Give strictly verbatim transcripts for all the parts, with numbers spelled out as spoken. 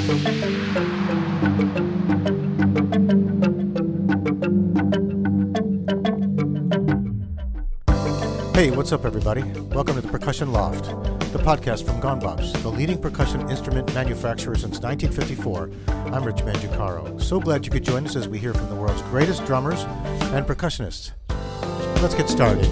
Hey, what's up, everybody? Welcome to the Percussion Loft, the podcast from Gonbops, the leading percussion instrument manufacturer since nineteen fifty-four. I'm Rich Mangiacaro. So glad you could join us as we hear from the world's greatest drummers and percussionists. Let's get started.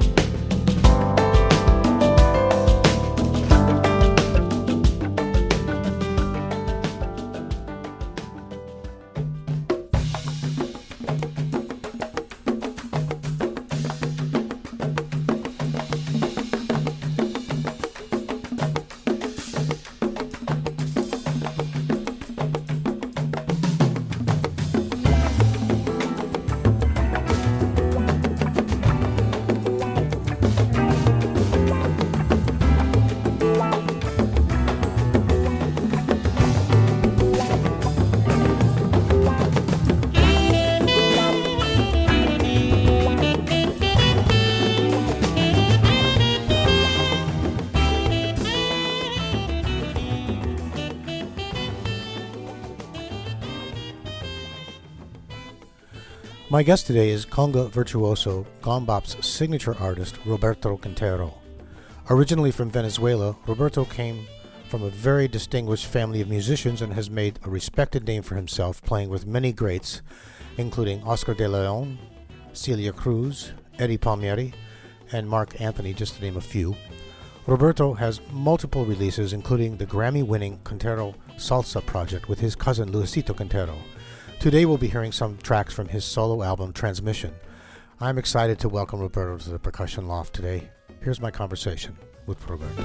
My guest today is conga virtuoso, Gonbops' signature artist, Roberto Quintero. Originally from Venezuela, Roberto came from a very distinguished family of musicians and has made a respected name for himself, playing with many greats, including Oscar de Leon, Celia Cruz, Eddie Palmieri, and Mark Anthony, just to name a few. Roberto has multiple releases, including the Grammy-winning Quintero Salsa project with his cousin Luisito Quintero. Today we'll be hearing some tracks from his solo album, Transmission. I'm excited to welcome Roberto to the Percussion Loft today. Here's my conversation with Roberto.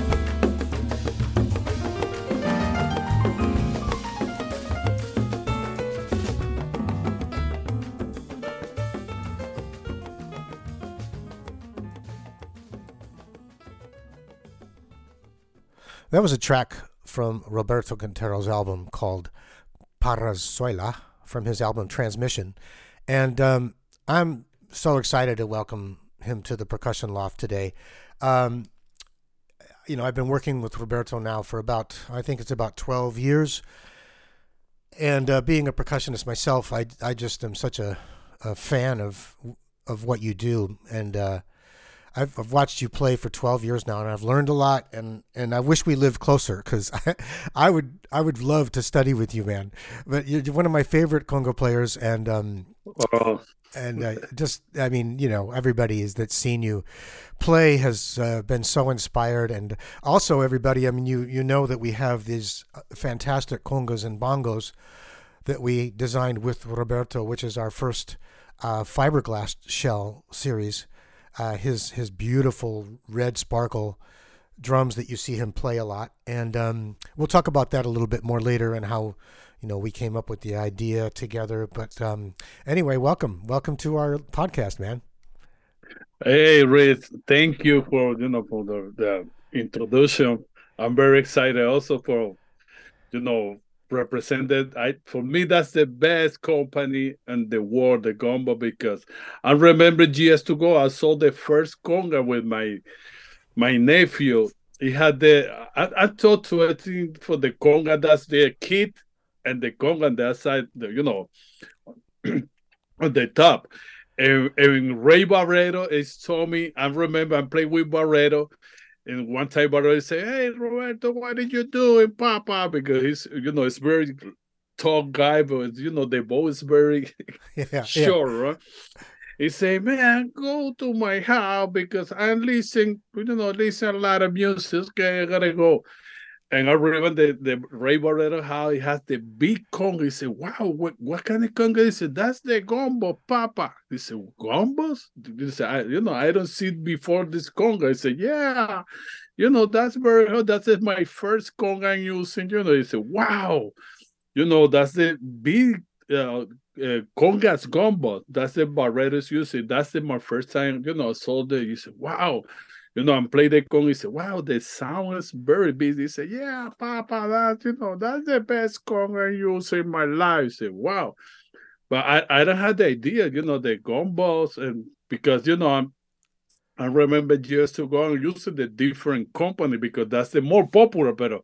That was a track from Roberto Quintero's album called Parazuela, from his album Transmission. And um, I'm so excited to welcome him to the Percussion Loft today. Um, you know, I've been working with Roberto now for about, I think it's about twelve years. And uh, being a percussionist myself, I, I just am such a, a fan of of what you do. And uh, I've, I've watched you play for twelve years now, and I've learned a lot, and, and I wish we lived closer, because I, I would I would love to study with you, man. But you're one of my favorite conga players, and um, oh. and uh, just I mean, you know, everybody is that's seen you play has uh, been so inspired, and also everybody. I mean, you you know that we have these fantastic congas and bongos that we designed with Roberto, which is our first uh, fiberglass shell series. Uh, his his beautiful red sparkle drums that you see him play a lot, and um, we'll talk about that a little bit more later and how you know we came up with the idea together. But um, anyway, welcome, welcome to our podcast, man. Hey, Rick, thank you for you know for the, the introduction. I'm very excited also for you know represented. I for me that's the best company in the world, the Gombo, because I remember years ago I saw the first conga with my my nephew. He had the I, I thought to I think for the conga that's the kit and the conga on the other side, the, you know, on the top. And, and Ray Barreto is told me. I remember I played with Barreto. And one time Barreto said, "Hey, Roberto, what did you do in Papa?" Because he's, you know, it's very tall guy, but, you know, the bow is very yeah, short, yeah. right? He said, "Man, go to my house because I listen, you know, listen a lot of music. Okay, I gotta go." And I remember the, the Ray Barreto, how he has the big conga. He said, "Wow, what, what kind of conga?" He said, "That's the gombo, Papa." He said, "Gombos?" He said, I, you know, I don't see it before this conga. I said, "Yeah, you know, that's very hard. That's my first conga I'm using." You know, he said, "Wow, you know, that's the big uh, uh, congas gombo. That's the Barreto's using. That's the, my first time, you know, I saw the." He said, "Wow." You know, and play the conga. He said, "Wow, the sound is very busy." He said, "Yeah, Papa, that, you know, that's the best conga I use in my life." I said, "Wow." But I, I don't have the idea, you know, the gumbos, and because, you know, I'm, I remember years ago using the different company because that's the more popular, but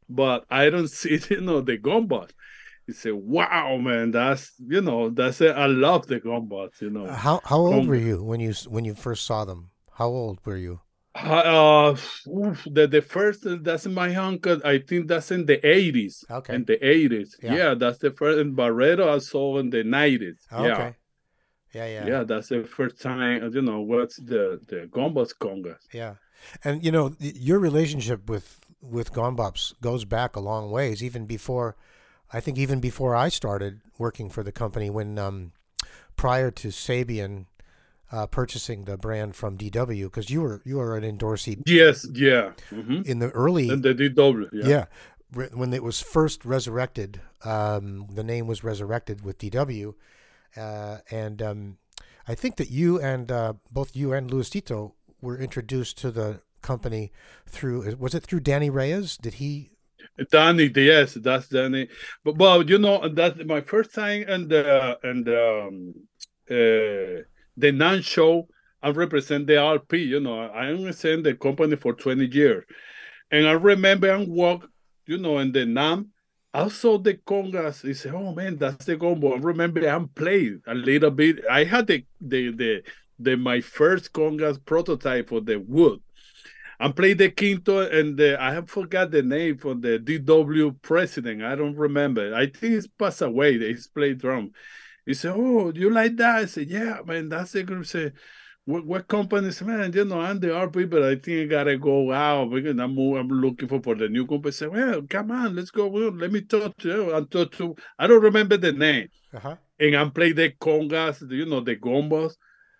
but I don't see, you know, the gumball. You say, wow, man, that's, you know, that's it. I love the gumballs, you Uh, know. How how old were Conga. you when you s- when you first saw them? How old were you? Uh, oof, the, the first, uh, that's my uncle. I think that's in the eighties. Okay. In the eighties. Yeah. Yeah, that's the first. In Barreto, I saw in the nineties. Yeah. Okay. Yeah, yeah. Yeah, that's the first time, you know, what's the, the gumballs congas. Yeah. And you know, y- your relationship with with Gombops goes back a long ways, even before I think even before I started working for the company when um prior to Sabian uh, purchasing the brand from D W because you were you were an endorsee Yes, yeah. Mm-hmm. in the And early the D W, yeah. yeah re- when it was first resurrected. Um, the name was resurrected with D W, uh, and um, I think that you and uh, both you and Luis Tito were introduced to the company through was it through Danny Reyes? Did he? Danny, yes, that's Danny. But well, you know, that's my first time and the and um uh the non show. I represent the R P, you know. I represent the company for twenty years. And I remember I walk, you know, in the N A M. I saw the congas. I said, oh man, that's the combo. I remember I played a little bit. I had the the the, the my first congas prototype for the wood. I played the quinto, and the, I have forgot the name for the D W president. I don't remember. I think he's passed away. He's played drum. He said, "Oh, you like that?" I said, "Yeah, man, that's the group." Say, "What, what companies, man? You know, I'm the R P, but I think I gotta go out because I'm I'm looking for for the new company." I said, "Well, come on, let's go. Well, let me talk to you." I talk to. I don't remember the name, Uh-huh. and I played the congas. You know, the gombos.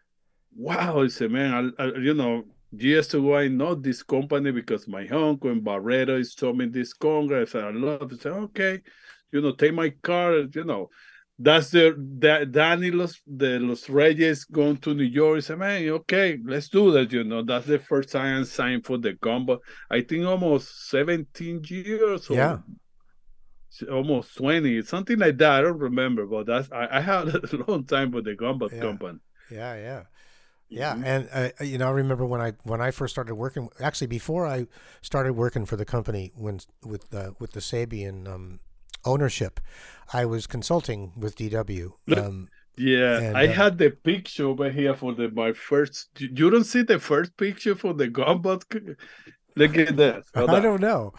Wow, I said, man, I, I, you know, years ago I know this company because my uncle in Barreto is told me this congress. I love it. I said, okay, you know, take my car, you know. That's the that Danny Los the Los Reyes going to New York. He said, man, okay, let's do that. You know, that's the first time I signed for the combo. I think almost seventeen years or Yeah. almost twenty, something like that. I don't remember, but that's I, I had a long time with the combat Yeah. company. Yeah. Yeah. Yeah, Mm-hmm. and uh, you know, I remember when I when I first started working. Actually, before I started working for the company, when with uh, with the Sabian um, ownership, I was consulting with D W. Um, Yeah, and I um, had the picture over here for the my first. You don't see the first picture for the Gumball? Look at that. Hold I on. don't know.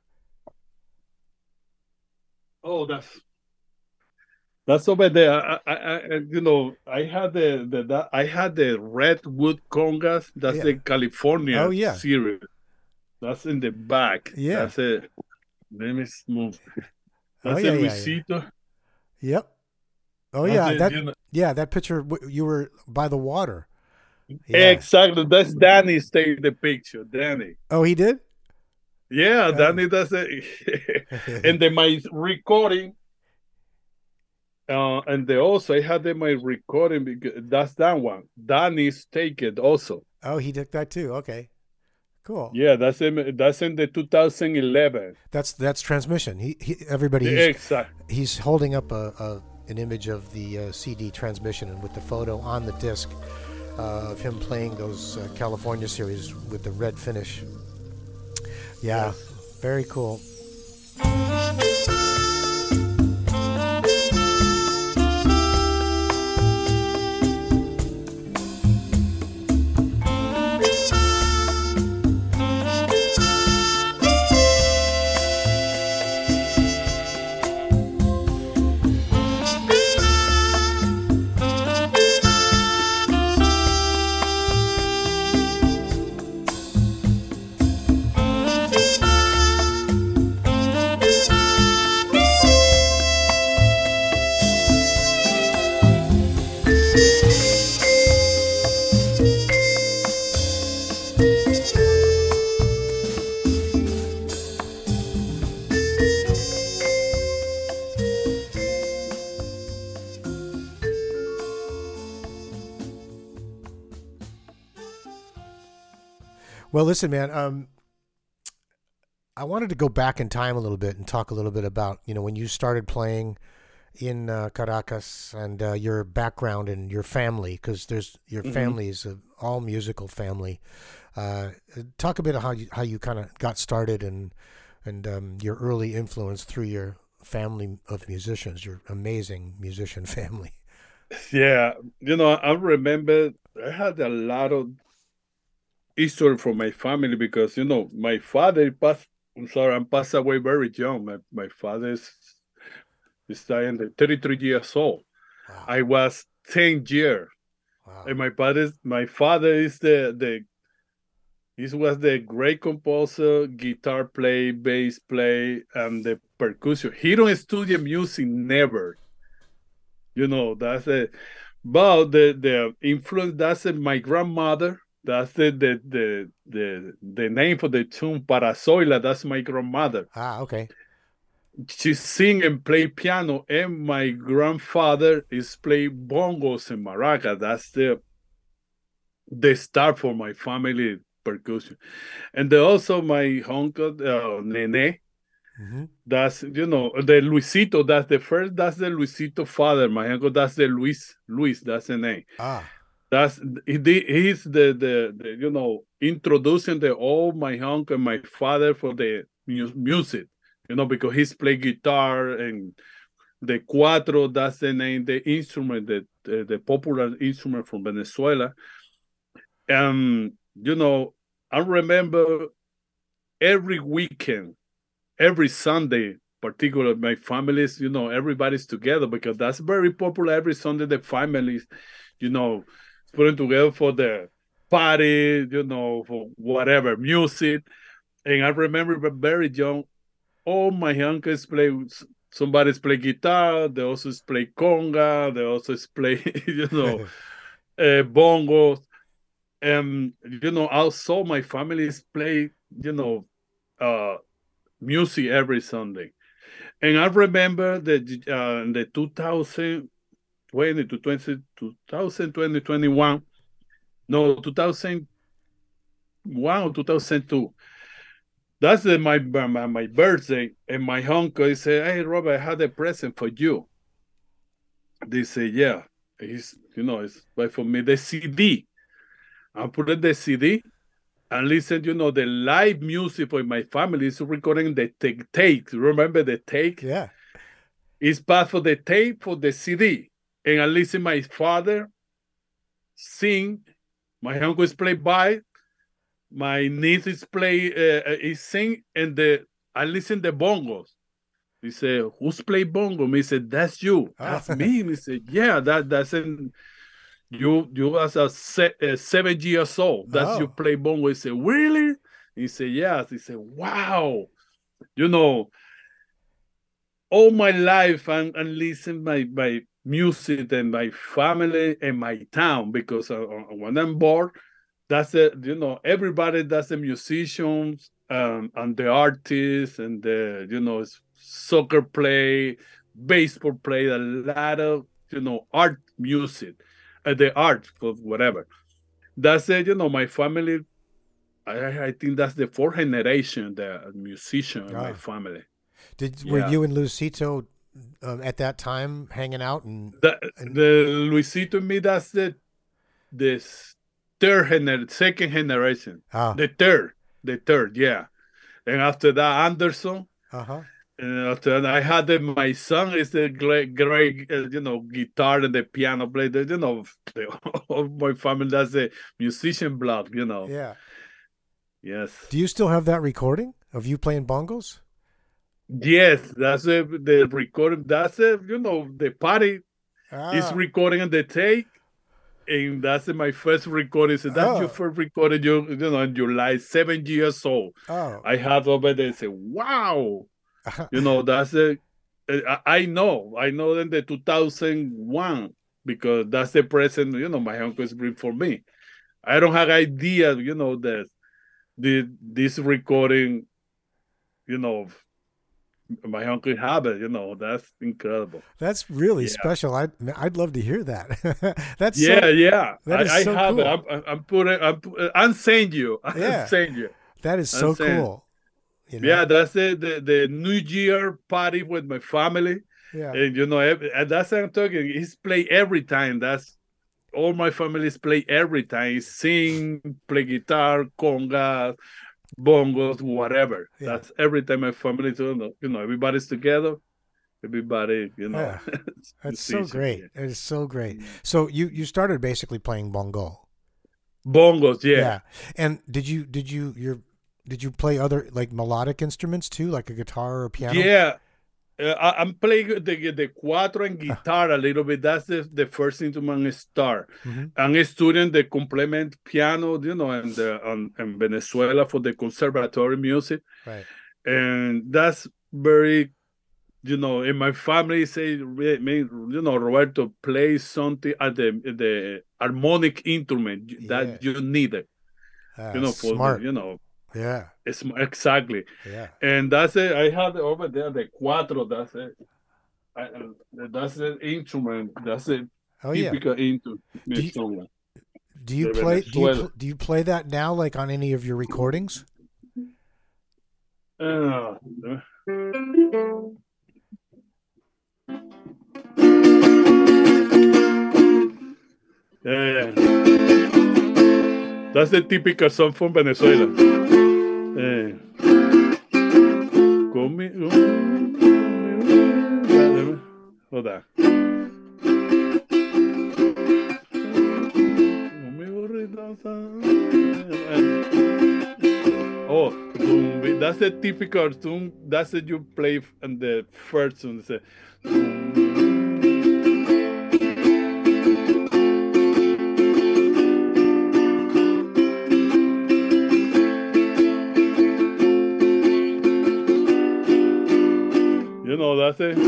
Oh, that's that's over there. I, I, I, you know, I had the, the that, I had the Redwood Congas. That's Yeah. the California Oh yeah. series. That's in the back. Yeah. That's it. Let me move. Oh That's yeah. the Yeah. Yeah. Luisito. Yep. Oh That's yeah. it. That You know, yeah. That picture w- you were by the water. Yeah. exactly. That's Danny taking the picture. Danny. Oh, he did. Yeah, Oh. Danny does it. And then my recording, uh, and they also I had in my recording because that's that one. Danny's take it also. Oh, he did that too. Okay. Cool. Yeah, that's in that's in the two thousand eleven. That's that's transmission. He, he everybody The he's exact. he's holding up a, a an image of the uh, C D transmission and with the photo on the disc uh, of him playing those uh, California series with the red finish. Yeah, Yes. very cool. Well, listen, man. Um, I wanted to go back in time a little bit and talk a little bit about you know when you started playing in uh, Caracas and uh, your background and your family because there's your Mm-hmm. family is a all musical family. Uh, talk a bit of how you how you kind of got started and and um, your early influence through your family of musicians, your amazing musician family. Yeah, you know, I remember I had a lot of history from my family because you know my father passed. I'm sorry, I passed away very young. My my father is, is dying at thirty-three years old. Wow. I was ten years, Wow. and my father my father is the the This was the great composer, guitar play, bass play, and the percussion. He don't study music never. You know, that's it. But the the influence that's it, my grandmother. That's the the the the the name for the tune Parasoila. That's my grandmother. Ah, okay. She sing and play piano, and my grandfather is play bongos and maraca. That's the the start for my family percussion. And then also my uncle, uh, Nene, Mm-hmm. that's, you know, the Luisito, that's the first, that's the Luisito father. My uncle, that's the Luis, Luis, that's the name. Ah. That's, he, he's the, the, the, you know, introducing the all my uncle and my father for the mu- music, you know, because he's play guitar and the cuatro, that's the name, the instrument, the, the, the popular instrument from Venezuela. And, you know, I remember every weekend, every Sunday, particularly my families, you know, everybody's together because that's very popular. Every Sunday, the families, you know, putting together for the party, you know, for whatever, music. And I remember very young, all my uncles play, somebody's play guitar, they also play conga, they also play, you know, uh, bongos. And, you know, also my families play, you know, uh, music every Sunday. And I remember that uh, in the two thousand twenty to twenty, two thousand twenty, twenty-one, no, two thousand one or two thousand two. That's the, my, my my birthday, and my uncle he said, "Hey, Robert, I had a present for you." They say, "Yeah, he's you know it's but for me the C D." I put in the C D and listen, you know, the live music for my family is recording the take take. Remember the take? Yeah. It's part for the tape for the C D. And I listen my father sing, my uncle is play by, my niece is play uh, is sing, and the I listen the bongos. He said, "Who's play bongo?" Me said, "That's you." Ah. That's me. He said, "Yeah, that that's in you. You as a se- uh, seven years old. That's you Oh. play bongo." He said, "Really?" He said, "Yes." He said, "Wow." You know, all my life and, and listen my my music and my family and my town because uh, when I'm bored, that's it. You know, everybody that's the musicians um, and the artists and the you know soccer play, baseball play, a lot of you know art music, uh, the art for whatever. That's it. You know, my family. I, I think that's the fourth generation, the musician in my Ah. family. Did were Yeah. you and Lucito um, at that time hanging out and The and the Luisito and me, that's the this third gener second generation. ah The third. The third, yeah. And after that, Anderson. uh huh And after that, I had the, my son is the great, great uh, you know, guitar and the piano player. The, you know, the, all my family, that's the musician blood, you know. yeah. Yes. Do you still have that recording of you playing bongos? Yes, that's the, the recording. That's the, you know, the party is Ah. recording on the take. And that's my first recording. So that's your Oh. first recording, you, you know, in your life, seven years old. Oh. I had over there say, wow, you know, that's a, I, I know, I know in the two thousand one, because that's the present, you know, my uncle's bring for me. I don't have idea, you know, that the, this recording, you know, my uncle have it, you know, that's incredible. That's really Yeah. special. I'd I'd love to hear that. That's Yeah, so yeah. that I, is I so have it. cool. I'm, I'm putting, I'm, I'm saying you. I'm Yeah, saying you. that is I'm so saying, cool. You yeah, know? that's the, the, the New Year party with my family. Yeah. And, you know, every, and that's what I'm talking. He's play every time. That's all my families play every time. Sing, play guitar, conga, bongos, whatever. Yeah. That's every time my family, you know, you know, everybody's together. Everybody, you know, Yeah. it's That's so easy. great. It is so great. So you you started basically playing bongo. Bongos, yeah. Yeah. And did you did you your did you play other like melodic instruments too, like a guitar or a piano? Yeah. Uh, I, I'm playing the the cuatro and Huh. guitar a little bit. That's the, the first instrument I start. Mm-hmm. I'm a student the complement piano, you know, and the um, in Venezuela for the conservatory music, Right. and that's very, you know, in my family say, me, you know, Roberto, play something at the the harmonic instrument Yeah. that you need it, you Uh, know, for the, smart. you know, Yeah. it's exactly, Yeah. and that's it. I have over there the cuatro. That's it. I, that's the instrument. That's a Oh yeah. typical instrument. Do you instrument. do you De play do you Venezuela. pl- do you play that now like on any of your recordings? Uh, yeah, that's the typical song from Venezuela. Eh, conmigo, conmigo. Hold on. Oh, zumbi. That's the typical zoom. That's what you play in the first one. Say, you know, that's it.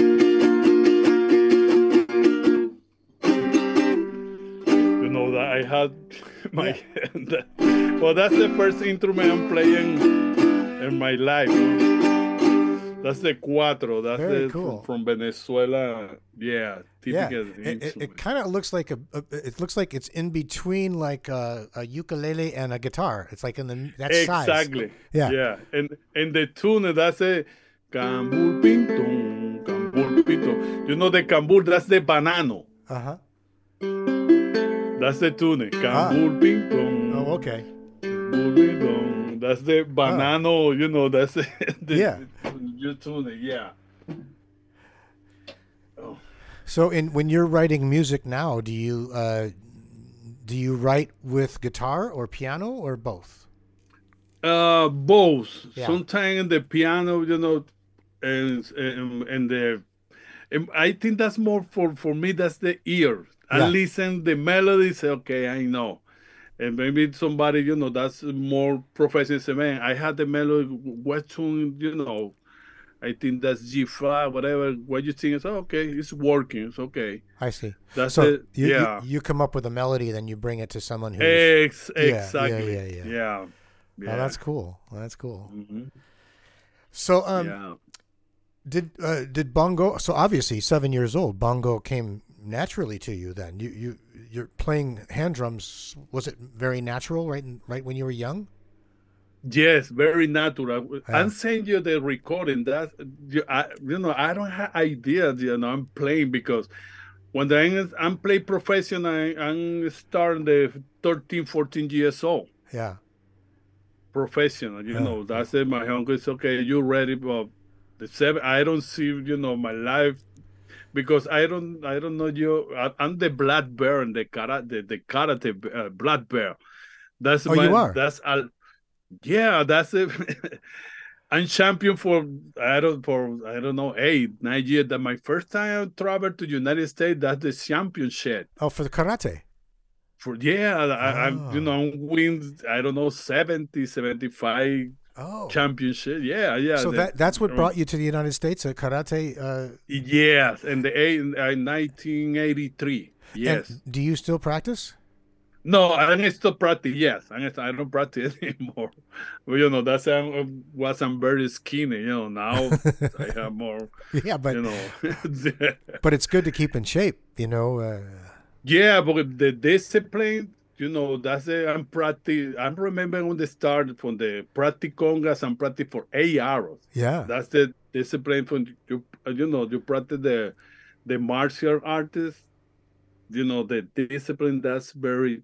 You know that I had my. Yeah. Well, that's the first instrument I'm playing in my life. That's the cuatro. That's Very the, cool. from, from Venezuela. Yeah, Yeah, typical it, it, instrument. it kind of looks like a, a. It looks like it's in between like a, a ukulele and a guitar. It's like in the that size. Exactly. Yeah. Yeah, and and the tune that's a cambur pinto, cambur pinto. You know the cambur. That's the banano. Uh huh. That's the tune. Ah. Cambur pinto. Oh, okay. That's the banano. Oh. You know. That's the, the, Yeah. the you tune. Yeah. Oh. So, in when you're writing music now, do you uh, do you write with guitar or piano or both? Uh, both. Yeah. Sometimes in the piano, you know, and and, and the. And I think that's more for for me. That's the ear. I Yeah. listen the melody. Say, okay, I know. And maybe somebody, you know, that's more professional. Say, man, I had the melody. What tune, you know? I think that's G five, whatever. What you think is okay. It's working. It's okay. I see. That's So it. you, Yeah. you you come up with a melody, then you bring it to someone who's Ex- yeah, exactly. yeah, yeah, yeah. Yeah. Yeah. Oh, that's cool. That's cool. Mhm. So, um, Yeah. did uh, did bongo? So obviously, seven years old, bongo came naturally to you. Then you you you're playing hand drums. Was it very natural, right? in- Right when you were young? Yes, very natural. Yeah. I'm saying you the recording that you, I, you know, I don't have idea. You know, I'm playing because when I'm, I'm play professional, I'm starting the thirteen, fourteen years old. Yeah. Professional, you Yeah. know, that's it. My uncle is okay. You ready? But the seven, I don't see, you know, my life because I don't, I don't know you. I, I'm the black bear and the karate, the, the karate uh, black bear. That's Oh, my, you are? that's all. Yeah, that's it. I'm champion for I don't for I don't know eight nine years. That my first time I traveled to United States. That's the championship Oh, for the karate. for yeah. I, I'm you Oh. know win I don't know seventy seventy-five Oh. championship. Yeah, yeah. So the- that that's what um, brought you to the United States, a karate. Uh, yes, and the eight uh, nineteen eighty-three. Yes. And do you still practice? No, I still practice. Yes, I I don't practice anymore. Well, you know, that's I was I'm very skinny. You know, now I have more. Yeah, but You know, but it's good to keep in shape. You know. Uh, yeah, but the discipline. You know, that's it. I'm practice. I'm remembering when they started from the practice congas and practice for eight hours. yeah. That's the discipline from you. You know, you practice the the martial artist. You know, the discipline. That's very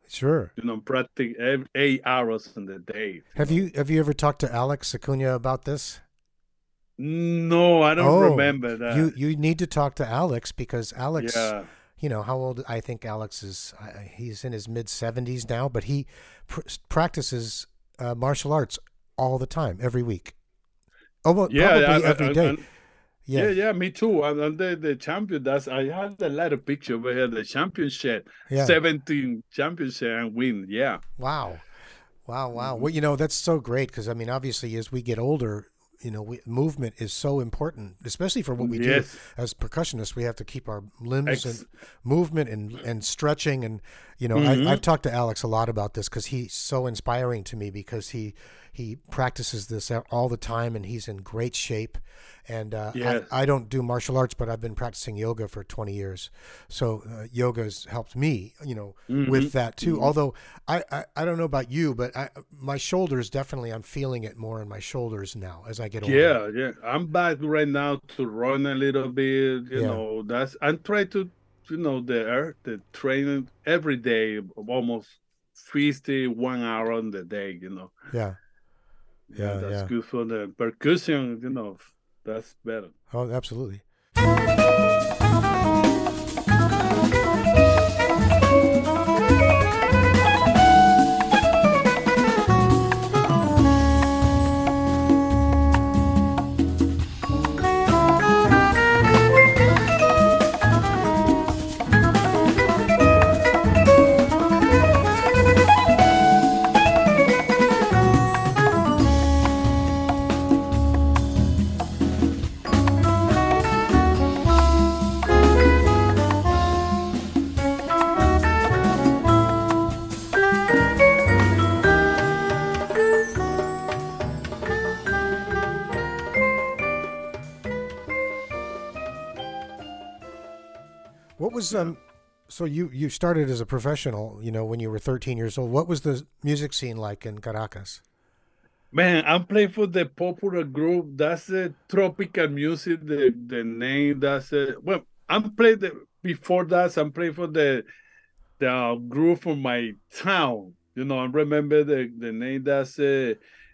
Sure. You know, practice eight hours in the day. Have you, know. you have you ever talked to Alex Acuna about this? No, I don't oh, remember that. You you need to talk to Alex because Alex, yeah. you know, how old? I think Alex is. Uh, he's in his mid seventies now, but he pr- practices uh, martial arts all the time, every week. Almost yeah, probably I, every I, day. I, yeah. yeah, yeah, me too. I'm, I'm the, the champion. That's I had a lot of pictures where the championship, yeah. seventeen championship and win. Yeah. Wow, wow, wow. Mm-hmm. Well, you know, that's so great because I mean, obviously, as we get older, you know, we, movement is so important, especially for what we yes. do as percussionists. We have to keep our limbs Ex- and movement and, and stretching. And, you know, mm-hmm. I, I've talked to Alex a lot about this because he's so inspiring to me because he he practices this all the time and he's in great shape. And uh, yes. I, I don't do martial arts, but I've been practicing yoga for twenty years. So uh, yoga has helped me, you know, mm-hmm. with that too. Mm-hmm. Although I, I, I don't know about you, but I, my shoulders, definitely I'm feeling it more in my shoulders now as I get older. Yeah, yeah. I'm back right now to run a little bit, you yeah. know, that's, I'm trying to, you know, the, the training every day, almost fifty-one hour on the day, you know. Yeah. Yeah, yeah that's yeah. good for the percussion, you know. That's better. Oh, absolutely. What was um? So you you started as a professional, you know, when you were thirteen years old. What was the music scene like in Caracas? Man, I'm playing for the popular group. That's the tropical music. The the name. That's it. Well, I'm playing the before that. I'm playing for the the group from my town. You know, I remember the the name. That's uh,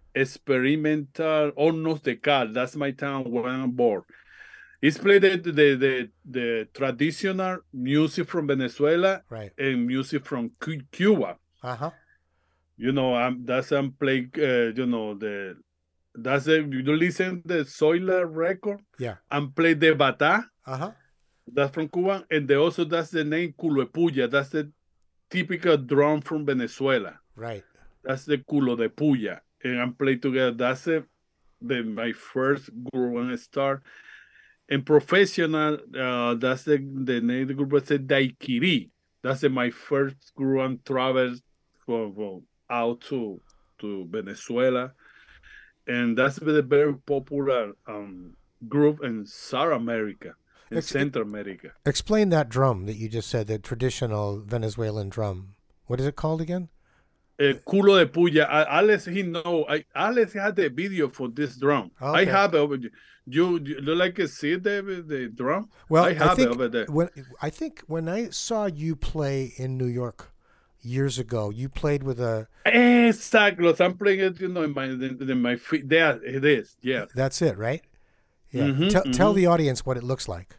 Experimental Hornos de Cal. That's my town where I'm born. It's played the, the the the traditional music from Venezuela right. and music from Cuba. Uh huh. You know, I'm that's I'm playing. Uh, you know the that's a you listen the Zoila record. Yeah. I'm play the bata. Uh huh. That's from Cuba, and they also that's the name culo de puya. That's the typical drum from Venezuela. Right. That's the culo de puya, and I'm playing together. That's a, the my first group when I start. And professional, uh, that's the, the name of the group. It's Daiquiri. That's the, my first group and travel from, from out to to Venezuela, and that's the very popular um, group in South America, in Ex- Central America. Explain that drum that you just said, the traditional Venezuelan drum. What is it called again? Uh, culo de puya. Alex, he know. I, Alex had the video for this drum. Okay. I have it. You, you like to see the the drum? Well, I have I think it over there. When I think when I saw you play in New York years ago, you played with a exactly. I'm playing it, you know, in my in, in my feet. There it is. Yeah, that's it, right? Yeah. Mm-hmm, T- mm-hmm. Tell the audience what it looks like.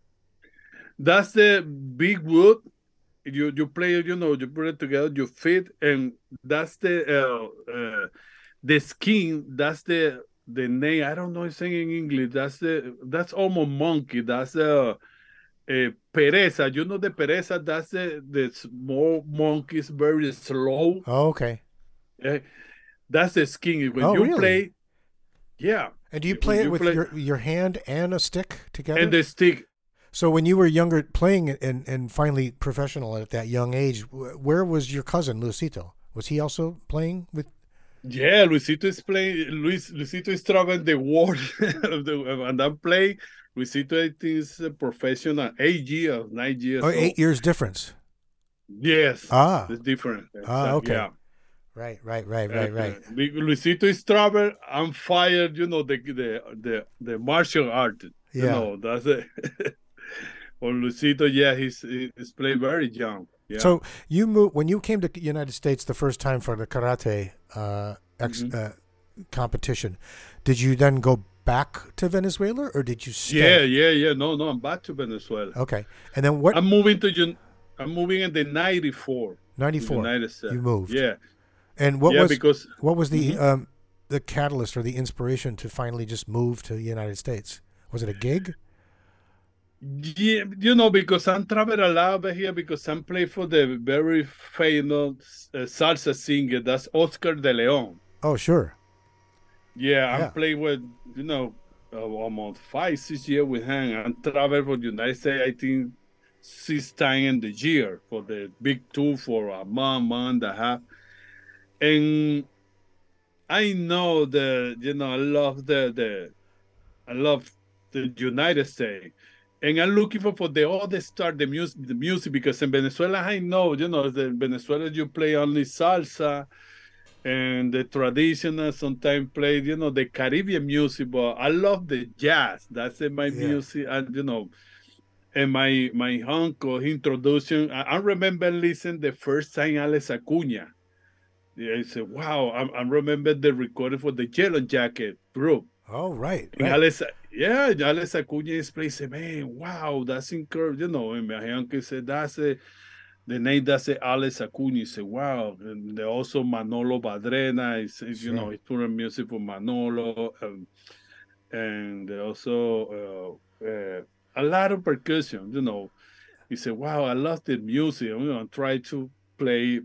That's the big wood. You you play it, you know, you put it together, you fit, and that's the uh, uh, the skin. That's the the name. I don't know if saying in English. That's the that's almost monkey. That's the uh, uh, pereza. You know the pereza. That's the the small monkeys, very slow. Oh, okay. Uh, that's the skin. When oh, you really? play, yeah. And do you play you, it you with play, your your hand and a stick together? And the stick. So when you were younger, playing and, and finally professional at that young age, where was your cousin Luisito? Was he also playing with? Yeah, Luisito is playing. Luis Luisito is traveling the world, and I'm playing. Luisito, I think, is a professional. Eight years, nine years. Oh, eight years difference. Yes. Ah, it's different. Ah, okay. Yeah. Right, right, right, right, right. Uh, Luisito is travel. I'm fired. You know the the the the martial art. Yeah. You know that's it. Or Luisito, yeah, he's he's played very young. Yeah. So you moved when you came to the United States the first time for the karate uh, ex, Mhm. uh, competition. Did you then go back to Venezuela, or did you Yeah, stay? yeah, yeah. No, no, I'm back to Venezuela. Okay, and then what? I'm moving to Un- I'm moving in the ninety-four to ninety-four. United States. You moved, Yeah, and what yeah, was because what was the mhm. um, the catalyst or the inspiration to finally just move to the United States? Was it a gig? Yeah, you know, because I'm traveling a lot over here because I'm playing for the very famous uh, salsa singer. That's Oscar de Leon. Oh, sure. Yeah, I'm Yeah. playing with, you know, uh, almost five, six years with him. I'm traveling for the United States, I think, six times in the year for the big tour for a month, month and a half. And I know the, you know, I love the, the, I love the United States. And I'm looking for, for the other start the music, the music because in Venezuela, I know, you know, the Venezuela, you play only salsa and the traditional sometimes played, you know, the Caribbean music, but I love the jazz. That's in my Yeah. music, and you know, and my my uncle he introduction. I, I remember listening the first time Alex Acuña. Yeah, I said, "Wow!" I, I remember the recording for the Yellow Jacket group. Oh, right, And right. Alex, yeah, Alex Acuña is playing. Say, man, wow, that's incredible. You know, and my uncle said, "That's a." The name that's it, Alex Acuña. Say, wow. And they also Manolo Badrena. Is, you know, Sure. he's putting music for Manolo. Um, and they also uh, uh, a lot of percussion, you know. He said, wow, I love the music. I'm going to try to play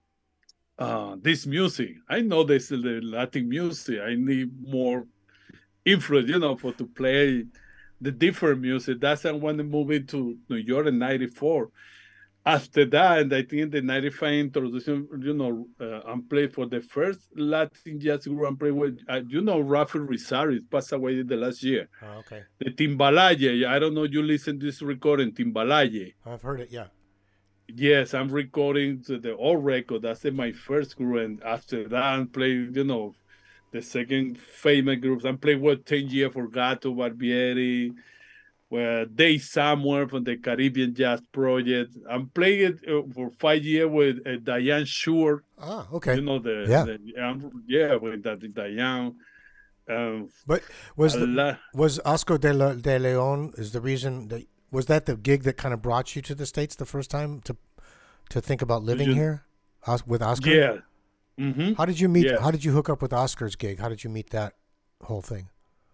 uh, this music. I know this is the Latin music. I need more influence, you know, for to play the different music. That's why I want to move into New York in ninety-four. After that, and I think the ninety-five introduction, you know, uh, I'm playing for the first Latin jazz group I'm playing with, uh, you know, Rafael Rosario passed away the last year. Oh, okay. The Timbalaye, I don't know you listen to this recording, Timbalaye. I've heard it. Yeah. Yes, I'm recording to the old record. That's in my first group. And after that, I'm playing, you know, the second famous groups. I'm playing with ten years for Gato Barbieri, where Dave Samuel from the Caribbean Jazz Project. I'm playing it uh, for five years with uh, Diane Shore. Ah, You okay. know the, Yeah. the um, yeah with that Diane. Um, But a was the lot. was Oscar de, La, de Leon is the reason that was that the gig that kind of brought you to the States the first time to to think about living You, here Os- with Oscar? yeah. Mm-hmm. How did you meet? How Yes. did you hook up with Oscar's gig? How did you meet that whole thing?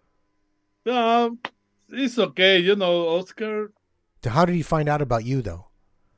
Um, it's okay. You know, Oscar. How did he find out about you though?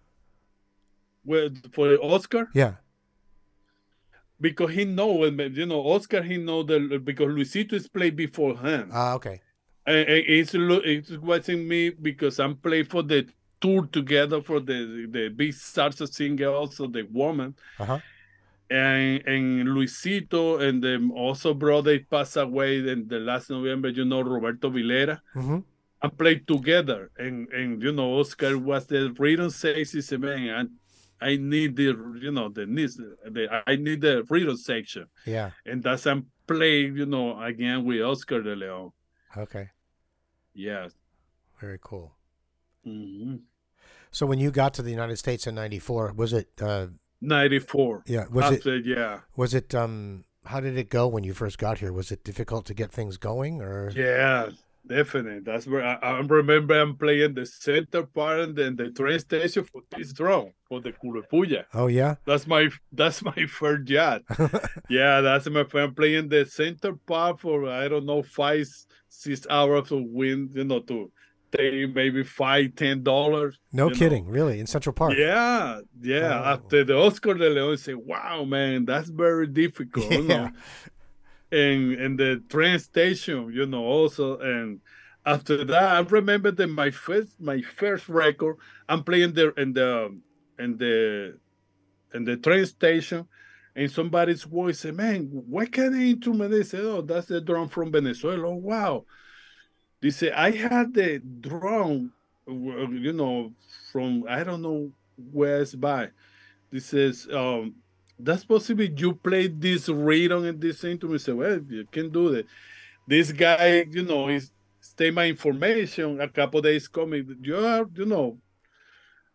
With for Oscar Yeah. because he know you know Oscar he know that because Luisito is played before him. Ah, okay. And, and it's it's watching me because I'm playing for the tour together for the the big salsa singer also the woman Uh huh. and and Luisito and then also brother passed away in the last November. You know Roberto Vilera. Mm-hmm. I played together and and you know Oscar was the rhythm section man and I need the you know the needs the I need the rhythm section Yeah. and that's I'm playing you know again with Oscar de Leon. Okay. Yes. Very cool. Mm-hmm. So when you got to the United States in ninety-four, was it? Uh, ninety-four. yeah. Was it? After yeah. Was it? Um. How did it go when you first got here? Was it difficult to get things going, or? Yeah, definitely. That's where I, I remember I'm playing the center part and then the train station for this drum for the Curepuya. Oh yeah. That's my that's my first yacht. Yeah, that's my friend playing the center part for I don't know five six hours of wind, you know, to take maybe five ten dollars. No You know, kidding. Really, in Central Park. yeah, yeah. Oh. After the Oscar de Leon, say, wow, man, that's very difficult. You Yeah. know, and and the train station, you know, also and. After that, I remember that my first my first record. I'm playing there in the in the in the train station, and somebody's voice said, "Man, what kind of instrument?" They said, "Oh, that's the drum from Venezuela." Oh, wow. They say I had the drum, you know, from I don't know where it's by. This is um that's possible you played this rhythm and this instrument. Say, well, you can do that. This guy, you know, is stay my information a couple days coming. You are, you know,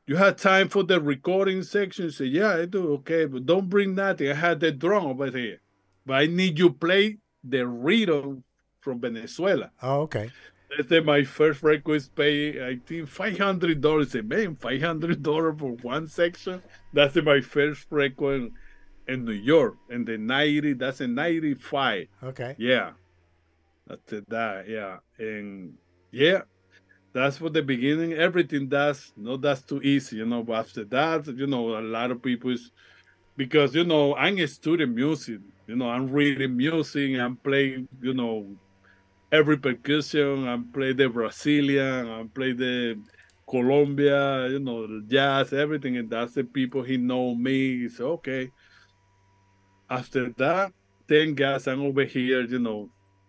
you had time for the recording section. Say, yeah, I do. Okay, but don't bring nothing. I had the drum over here, but I need you play the rhythm from Venezuela. Oh, okay. That's my first record is pay, I think, five hundred dollars. Say, man, five hundred dollars for one section. That's my first record in, in New York in the ninety. That's in ninety-five. Okay. Yeah, that's it. That yeah, and yeah, that's for the beginning. Everything that's no, that's too easy, you know. But after that, you know, a lot of people is because you know I'm studying music. You know, I'm reading music. I'm playing. You know, every percussion. I play the Brazilian. I play the Colombia. You know, the jazz, everything, and that's the people he know me. So okay. After that, thank God I'm over here. You know,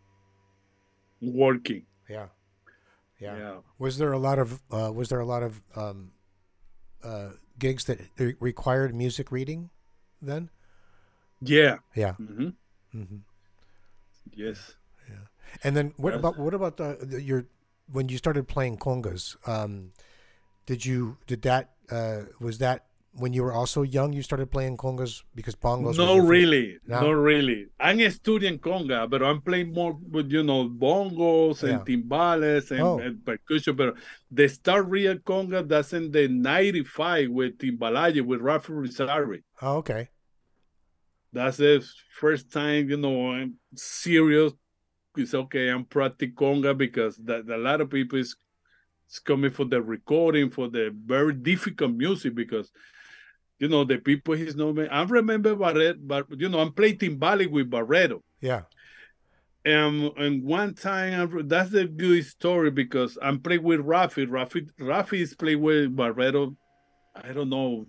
working. Yeah. Yeah. Yeah. Was there a lot of uh, was there a lot of um, uh, gigs that re- required music reading then? Yeah. Yeah. Mm-hmm. Mm-hmm. Yes. Yeah. And then what Yes. about what about the, the, your when you started playing congas? Um, did you did that uh, was that when you were also young? You started playing congas because bongos. was No, your first- really. No? Not really. I'm a studying conga, but I'm playing more with, you know, bongos and Yeah. timbales and, Oh. and percussion. But the start real conga, that's in the ninety-five with Timbalaje, with Rafi Rizarri. Oh, okay. That's the first time, you know, I'm serious. It's okay, I'm practicing conga because that a lot of people is, is coming for the recording, for the very difficult music because you know, the people he's known me. I remember Barreto, but you know, I'm playing timbale with Barreto. Yeah. And and one time, I, that's a good story because I'm playing with Rafi. Rafi, Rafi is playing with Barreto, I don't know,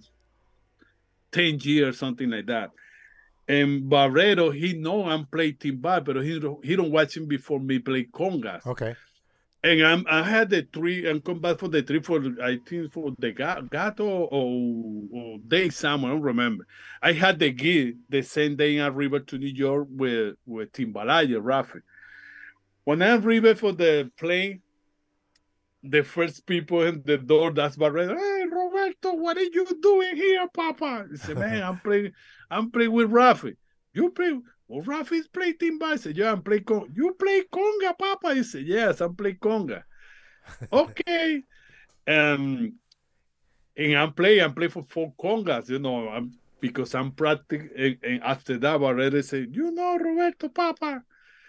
ten years, something like that. And Barreto, he know I'm playing timbale, but he don't, he don't watch him before me play congas. Okay. And I'm, I had the three and come back for the three for I think for the Gato or, or Day Summer, I don't remember. I had the gig the same day in Arriba to New York with with Timbalaje, Rafi. When I arrived for the plane, the first people in the door, that's Barreto. Hey Roberto, what are you doing here, Papa? He said, man, I'm playing, I'm playing with Rafi. You play. Well, Rafi's play timbal. I said, yeah, I'm playing conga. You play conga, Papa? He said, yes, I'm playing conga. Okay. Um, and I'm playing, I'm playing for four congas, you know, I'm, because I'm practicing. And, and after that, Barreto said, you know, Roberto, Papa,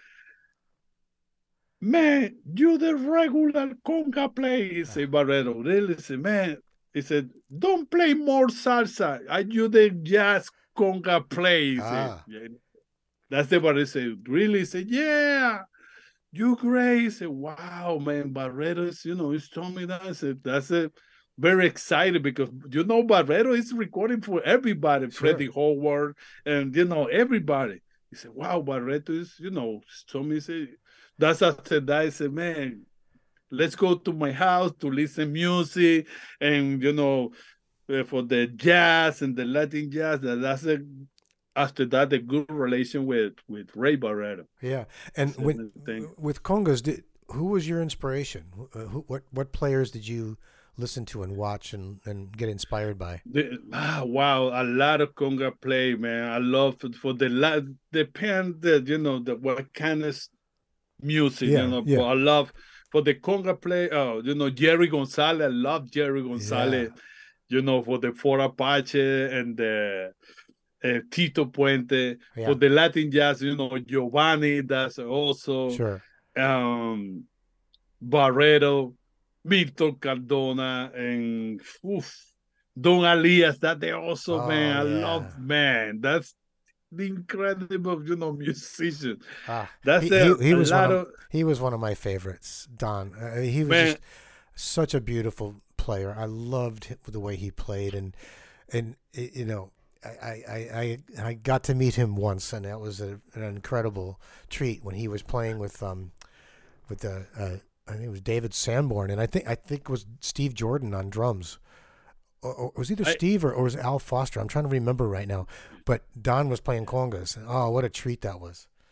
man, you the regular conga play. He said, Barreto, really? He said, man, he said, don't play more salsa. I you the jazz conga play. He Ah. said, yeah. That's the Barreto said, really? He said, yeah, you great. He said, wow, man, Barreto is, you know, he's told me that. I said, that's it. Very excited because, you know, Barreto is recording for everybody, Sure. Freddie Howard, and, you know, everybody. He said, wow, Barreto is, you know, told me, he said, that's after that. I said, man, let's go to my house to listen music and, you know, uh, for the jazz and the Latin jazz. That, that's a after that, a good relation with, with Ray Barreto. Yeah. And That's when, the thing. with congas, did, who was your inspiration? Uh, who, what what players did you listen to and watch and, and get inspired by? The, ah, wow, a lot of conga play, man. I love it for the la- depend the you know the what kind of music, Yeah, you know. yeah. But I love for the conga play. Oh, you know Jerry Gonzalez. I love Jerry Gonzalez. You know, for the Fort Apache and the uh, Tito Puente. Yeah. For the Latin jazz, you know Giovanni. That's also Sure. um, Barreto, Milton Cardona, and oof, Don Alias. That they also, Oh, man, I yeah. love, man. That's the incredible, you know, musician. Ah, That's he, a, he, he a was one lot of, of, he was one of my favorites, Don. Uh, he was man. just such a beautiful player. I loved him, the way he played, and and you know, I I, I, I got to meet him once, and that was a, an incredible treat when he was playing with um with the uh, I think it was David Sanborn, and I think I think it was Steve Jordan on drums. Or, or it was either I- Steve or, or was it Al Foster. I'm trying to remember right now. But Don was playing congas. And, oh, what a treat that was.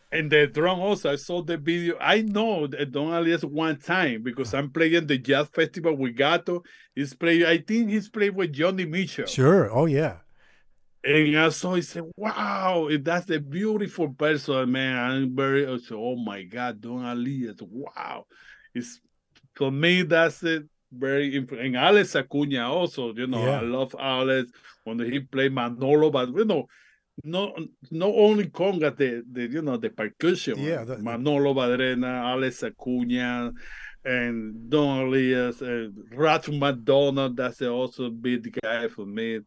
And the drum also, I saw the video. I know the Don Alias one time because I'm playing the jazz festival with Gato. He's playing, I think he's playing with Johnny Mitchell. Sure. Oh, yeah. And I saw, I said, wow, that's a beautiful person, man. I'm very, I said, oh my God, Don Alias, wow. It's, for me, that's it. Very, and Alex Acuña also, you know, Yeah. I love Alex when he played Manolo, but, you know, no, not only conga, the, the you know the percussion. Yeah, the- the- Manolo Badrena, Alex Acuña, and Don Elias, uh, Ralph McDonald. That's also a big guy for me.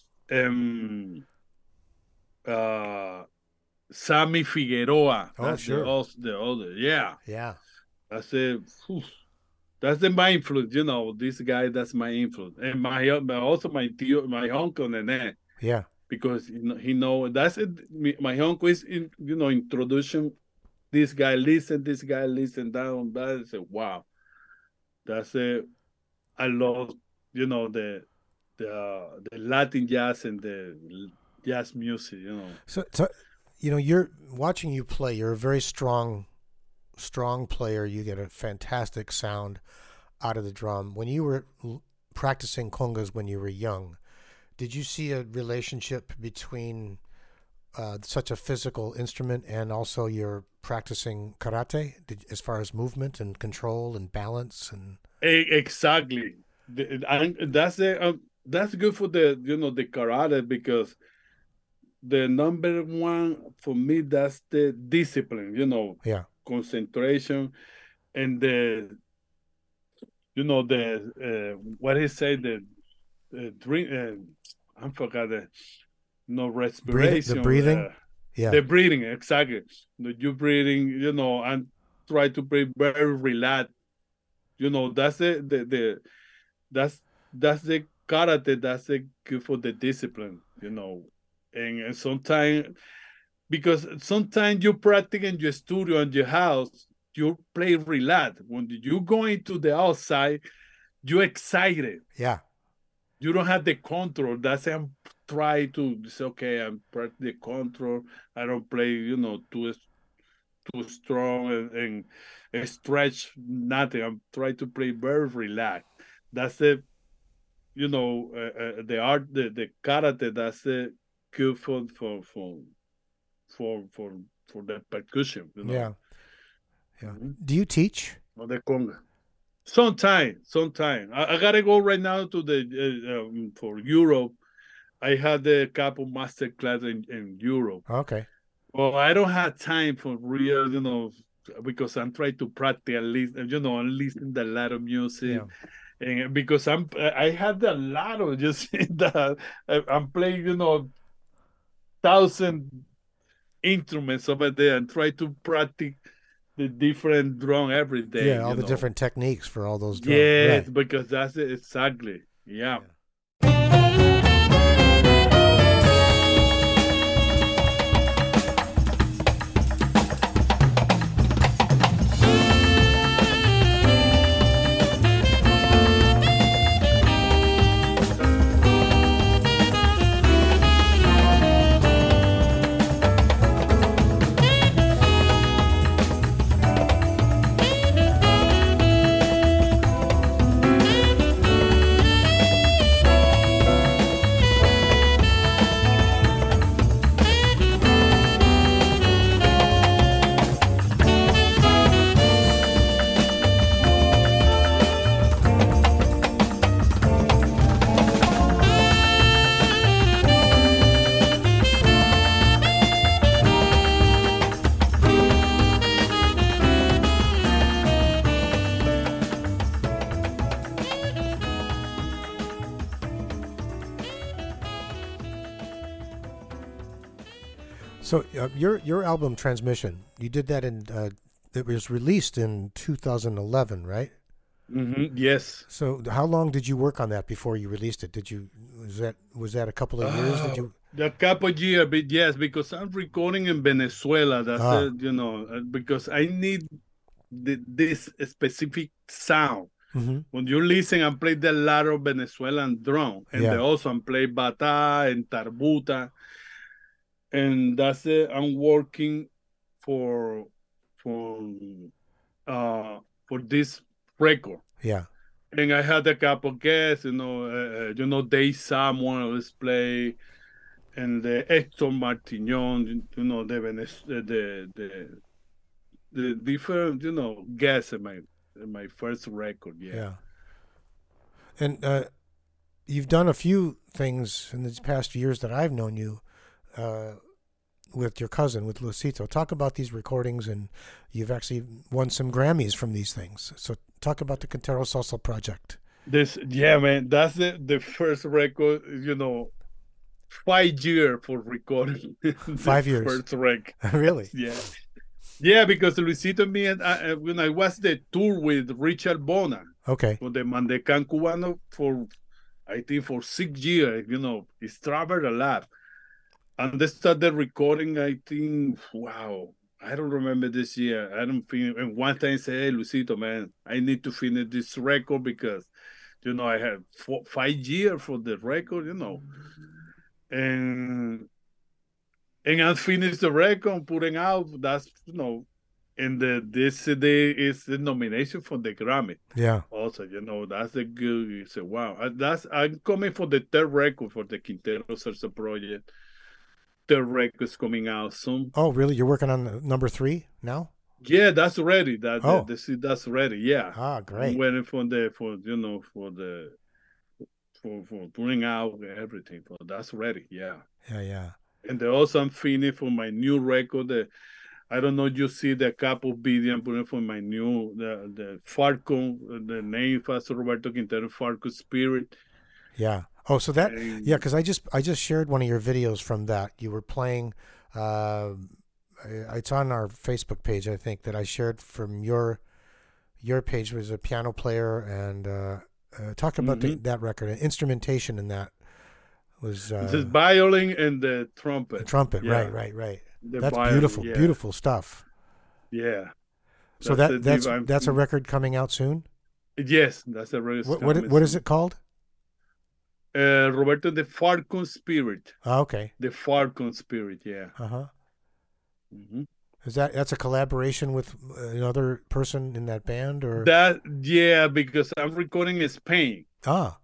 Um, uh, Sammy Figueroa. Oh, That's sure. the also the other. Yeah, Yeah. that's it. That's the my influence. You know, this guy. That's my influence, and my also my tío, my uncle Nene. Yeah. Because you know, he know that's it. My uncle is in, you know, introduction. This guy listen, this guy listen, down, that. I say, wow, that's it. I love, you know, the the uh, the Latin jazz and the jazz music, you know. So, so, you know, you're watching you play. You're a very strong, strong player. You get a fantastic sound out of the drum. When you were l- practicing congas when you were young, did you see a relationship between uh, such a physical instrument and also your practicing karate, did, as far as movement and control and balance and? Exactly. The, and that's the um, that's good for the you know the karate because the number one for me that's the discipline. You know, Yeah. concentration and the you know the uh, what he say the uh, drink. Uh, I forgot the no respiration. The breathing. Uh, yeah. The breathing, exactly. The you breathing, you know, and try to breathe very relaxed. You know, that's the the, the that's that's the karate. That's the good for the discipline. You know, and, and sometimes because sometimes you practice in your studio and your house, you play relaxed. When you go into the outside, you're excited. Yeah. You don't have the control. That's I'm try to say, okay, I'm practice the control. I don't play, you know, too too strong and, and, and stretch nothing. I'm trying to play very relaxed. That's the, you know, uh, uh, the art, the, the karate. That's the good for for for for for for the percussion. You know? Yeah. Yeah. Mm-hmm. Do you teach? Or the conga. Sometime, sometime. I, I gotta go right now to the uh, um, for Europe. I had a couple master class in, in Europe. Okay. Well, I don't have time for real, you know, because I'm trying to practice at least, you know, I'm listening to a lot of music. Yeah. And because I'm, I had a lot of just that I'm playing, you know, thousand instruments over there and try to practice the different drum every day. Yeah, all you the know. different techniques for all those drums. Yes, right. Because that's it, exactly. Yeah. yeah. So uh, your your album Transmission, you did that in uh, it was released in two thousand eleven, right? Mm-hmm. Yes. So how long did you work on that before you released it? Did you was that was that a couple of years? Uh, did you? A couple of years, but yes, because I'm recording in Venezuela. That's ah. it, you know, because I need the, this specific sound. Mm-hmm. When you listen and play the lot of Venezuelan drum, and yeah. they also play bata and tarbuta. And that's it. I'm working for for uh for this record. Yeah. And I had a couple guests, you know, uh, you know, Dave Samuel was play, and the Hector Martignon, you know, the the the the different, you know, guests in my in my first record. Yeah. Yeah. And uh, you've done a few things in these past years that I've known you uh, with your cousin, with Lucito. Talk about these recordings, and you've actually won some Grammys from these things. So talk about the Quintero Salsa project. This, yeah, man, that's the, the first record, you know, five years for recording. Five years. First record. Really? Yeah. Yeah, because Luisito and me, and I, when I was the tour with Richard Bona, okay, for the Mandecan Cubano for, I think, for six years, you know, he's traveled a lot. And they started recording, I think, wow, I don't remember this year. I don't think, and one time I said, hey, Luisito, man, I need to finish this record because, you know, I have four, five years for the record, you know. And and I finished the record, putting out, that's, you know, and the, this C D is the nomination for the Grammy. Yeah. Also, you know, that's a good, you say, wow. That's, I'm coming for the third record for the Quintero Salsa project. The record is coming out soon. Oh, really? You're working on number three now? Yeah, that's ready. That oh. the, the, that's ready. Yeah. Ah, great. I'm waiting for the for you know for the for for putting out everything. So that's ready. Yeah. Yeah, yeah. And the also I'm finished for my new record. The, I don't know. You see the couple video I'm putting for my new the the Falcon. The name was Roberto Quintero Falcon Spirit. Yeah. Oh, so that and, yeah, because I just I just shared one of your videos from that. You were playing. Uh, it's on our Facebook page, I think, that I shared from your your page. Was a piano player, and uh, uh, talk about mm-hmm. the, that record. Instrumentation in that was uh, this is violin and the trumpet. The trumpet, yeah. right, right, right. The that's violin, beautiful, yeah. beautiful stuff. Yeah. So that's that that's that's, that's a record coming out soon. Yes, that's a record. What what, what is it called? Uh, Roberto, the Falcon Spirit. Oh, okay. The Falcon Spirit, yeah. Uh huh. Mm-hmm. Is that that's a collaboration with another person in that band, or that? Yeah, because I'm recording in Spain. Ah.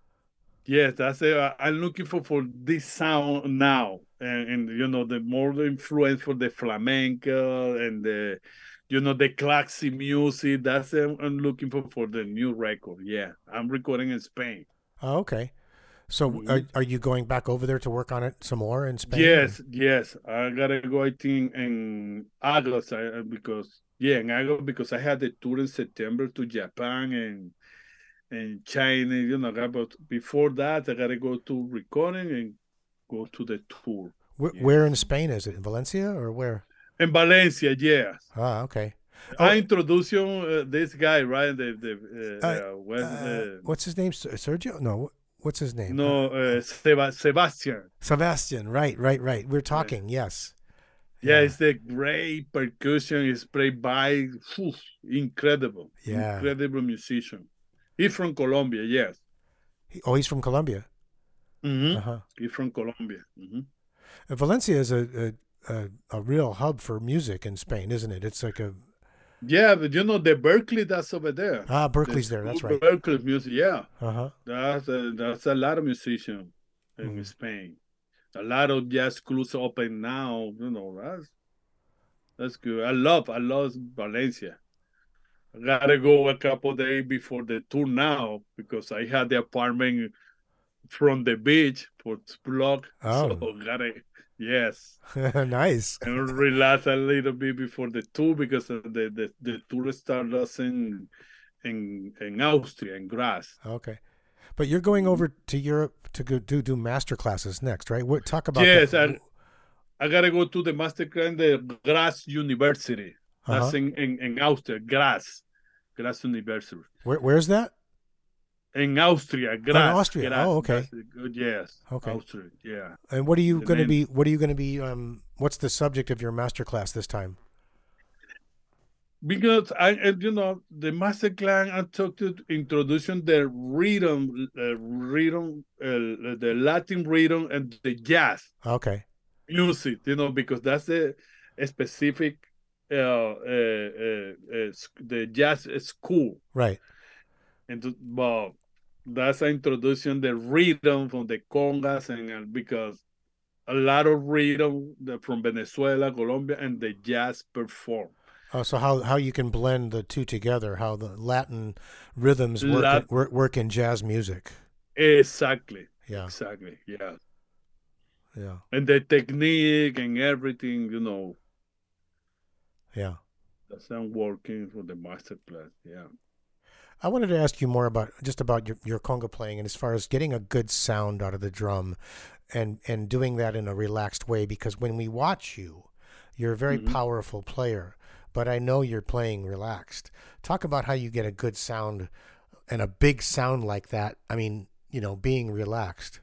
Yes, that's it. I'm looking for for this sound now, and, and you know the more the influence for the flamenco and the, you know, the classic music. That's it. I'm looking for for the new record. Yeah, I'm recording in Spain. Oh, okay. So mm-hmm. are are you going back over there to work on it some more in Spain? Yes, or? yes. I gotta go. I think in August, I, because yeah, in August because I had the tour in September to Japan and and China. You know, but before that, I gotta go to recording and go to the tour. Where, yeah. where in Spain is it? In Valencia or where? In Valencia, yes. Ah, okay. Oh. I introduced you uh, this guy, right? The the uh, uh, uh, when, uh, what's his name? Sergio? No. What's his name? No, uh, Seb- Sebastian. Sebastian, right, right, right. We're talking, yeah. yes. Yeah, yeah, it's the great percussion. It's played by whew, incredible, yeah. incredible musician. He's from Colombia, yes. He, oh, he's from Colombia. Mm-hmm. Uh-huh. He's from Colombia. Mm-hmm. Uh, Valencia is a, a a a real hub for music in Spain, isn't it? It's like a Yeah, but you know the Berkeley that's over there. Ah, Berkeley's the there. That's right. Berkeley music, yeah. Uh huh. That's a, that's a lot of musicians in mm. Spain. A lot of jazz clubs open now. You know that's that's good. I love I love Valencia. I gotta go a couple of days before the tour now because I had the apartment from the beach for block. Oh. So gotta. Yes. Nice. And relax a little bit before the tour because the the, the tour starts in in in Austria, in Graz. Okay. But you're going over to Europe to go do do master classes next, right? What talk about yes, that? I, I gotta go to the master class in the Graz University. Uh-huh. That's in, in, in Austria, Graz. Graz University. Where where's that? In Austria, Graz. Oh, in Austria. Graz, oh, okay. Good, yes. Okay. Austria, yeah. And what are you going to be? What are you going to be? Um, what's the subject of your master class this time? Because I, you know, the master class I talked to introducing the rhythm, uh, rhythm, uh, the Latin rhythm and the jazz. Okay. Music, you know, because that's a, a specific uh, uh, uh, uh, the jazz school. Right. And but that's an introduction the rhythm from the congas and uh, because a lot of rhythm from Venezuela, Colombia, and the jazz perform. Oh, so how how you can blend the two together? How the Latin rhythms work Lat- work, work in jazz music? exactly. Yeah. Exactly. Yeah. Yeah. And the technique and everything, you know. Yeah. That's I'm working for the master class. Yeah. I wanted to ask you more about just about your, your conga playing and as far as getting a good sound out of the drum and and doing that in a relaxed way, because when we watch you, you're a very Mm-hmm. powerful player, but I know you're playing relaxed. Talk about how you get a good sound and a big sound like that. I mean, you know, being relaxed.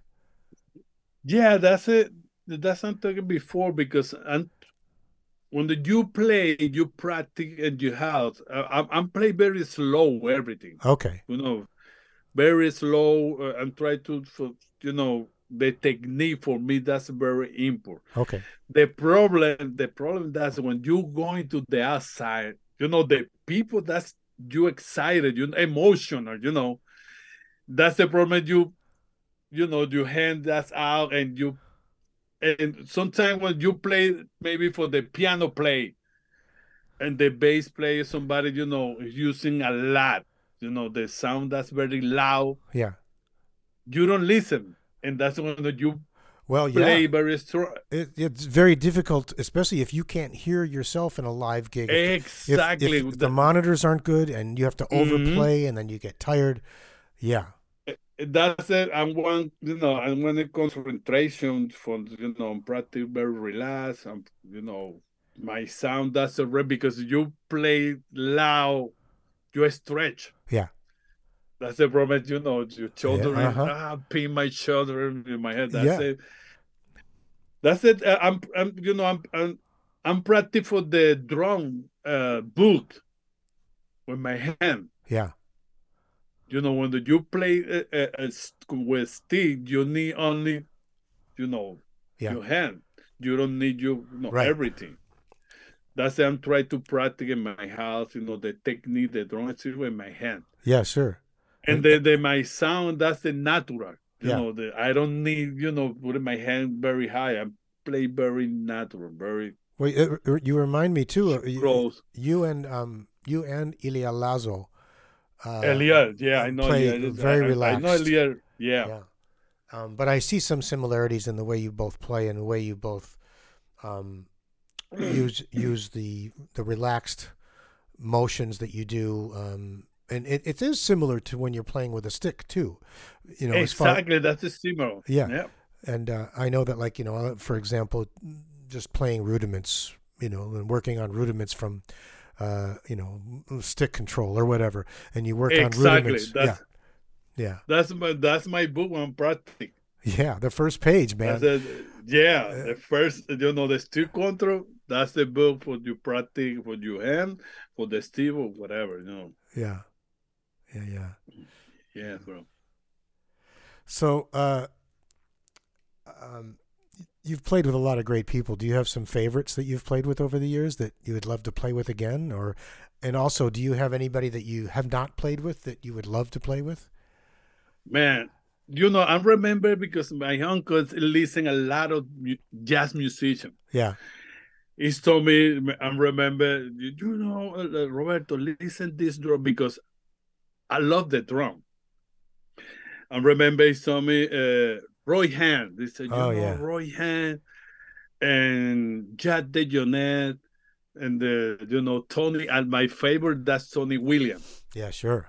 Yeah, that's it. That's what I'm talking before because I'm, when the, you play, you practice in your house. Uh, I'm, I'm play very slow everything. Okay. You know, very slow. Uh, I'm trying to, for, you know, the technique for me that's very important. Okay. The problem, the problem that's when you go into the outside, you know, the people that's you excited, you emotional, you know, that's the problem. You, you know, you hand that out and you, and sometimes when you play maybe for the piano play and the bass player, somebody, you know, is using a lot, you know, the sound that's very loud, Yeah. you don't listen. And that's when you Well, yeah. play very strong. It, it's very difficult, especially if you can't hear yourself in a live gig. If the, if, Exactly. if the monitors aren't good and you have to Mhm. overplay and then you get tired. Yeah. That's it. I want, you know, I want a concentration for, you know, practice very relaxed. And, you know, my sound does a re because you play loud, you stretch. Yeah. That's the problem, you know, your Yeah. shoulder is, Uh-huh. ah, pin my shoulder in my head. That's Yeah. it. That's it. Uh, I'm, I'm, you know, I'm, I'm, I'm practice for the drum uh, book with my hand. Yeah. You know, when the, you play uh, uh, uh, with stick, you need only, you know, Yeah. your hand. You don't need you, you know, Right. everything. That's why I'm trying to practice in my house, you know, the technique, the drum is with my hand. Yeah, sure. And And, the, the my sound, that's the natural. You yeah. know, the I don't need, you know, putting my hand very high. I play very natural, very Well, it, it- you remind me too. uh, You, close. you and um you and Ilya Lazo uh, Elias, yeah, uh, I know play Elias. very I, I know relaxed. Elias, yeah. Yeah. Um, but I see some similarities in the way you both play and the way you both um, use use the the relaxed motions that you do. Um, and it, it is similar to when you're playing with a stick too. You know, as far Exactly, that's the similar. yeah. Yeah. And uh, I know that, like, you know, uh, for example, just playing rudiments, you know, and working on rudiments from, uh, you know, stick control or whatever, and you work on Exactly. rudiments. Yeah, That's yeah, that's my that's my book on practice. yeah. The first page, That's man. it. Yeah, Uh, the first, you know, the stick control. That's the book for you practice for your hand, for the steel or whatever. You know. yeah, yeah, yeah. Yeah, bro. So, uh, um, you've played with a lot of great people. Do you have some favorites that you've played with over the years that you would love to play with again? Or, and also, do you have anybody that you have not played with that you would love to play with? Man, you know, I remember because my uncle listen a lot of mu- jazz musician. Yeah, He told me, I remember, you know, uh, Roberto, listen this drum because I love the drum. I remember he told me uh, Roy Hand. He said, you oh know, yeah, Roy Hand and Jack DeJohnette and the, you know, Tony. And my favorite, that's Tony Williams yeah, sure.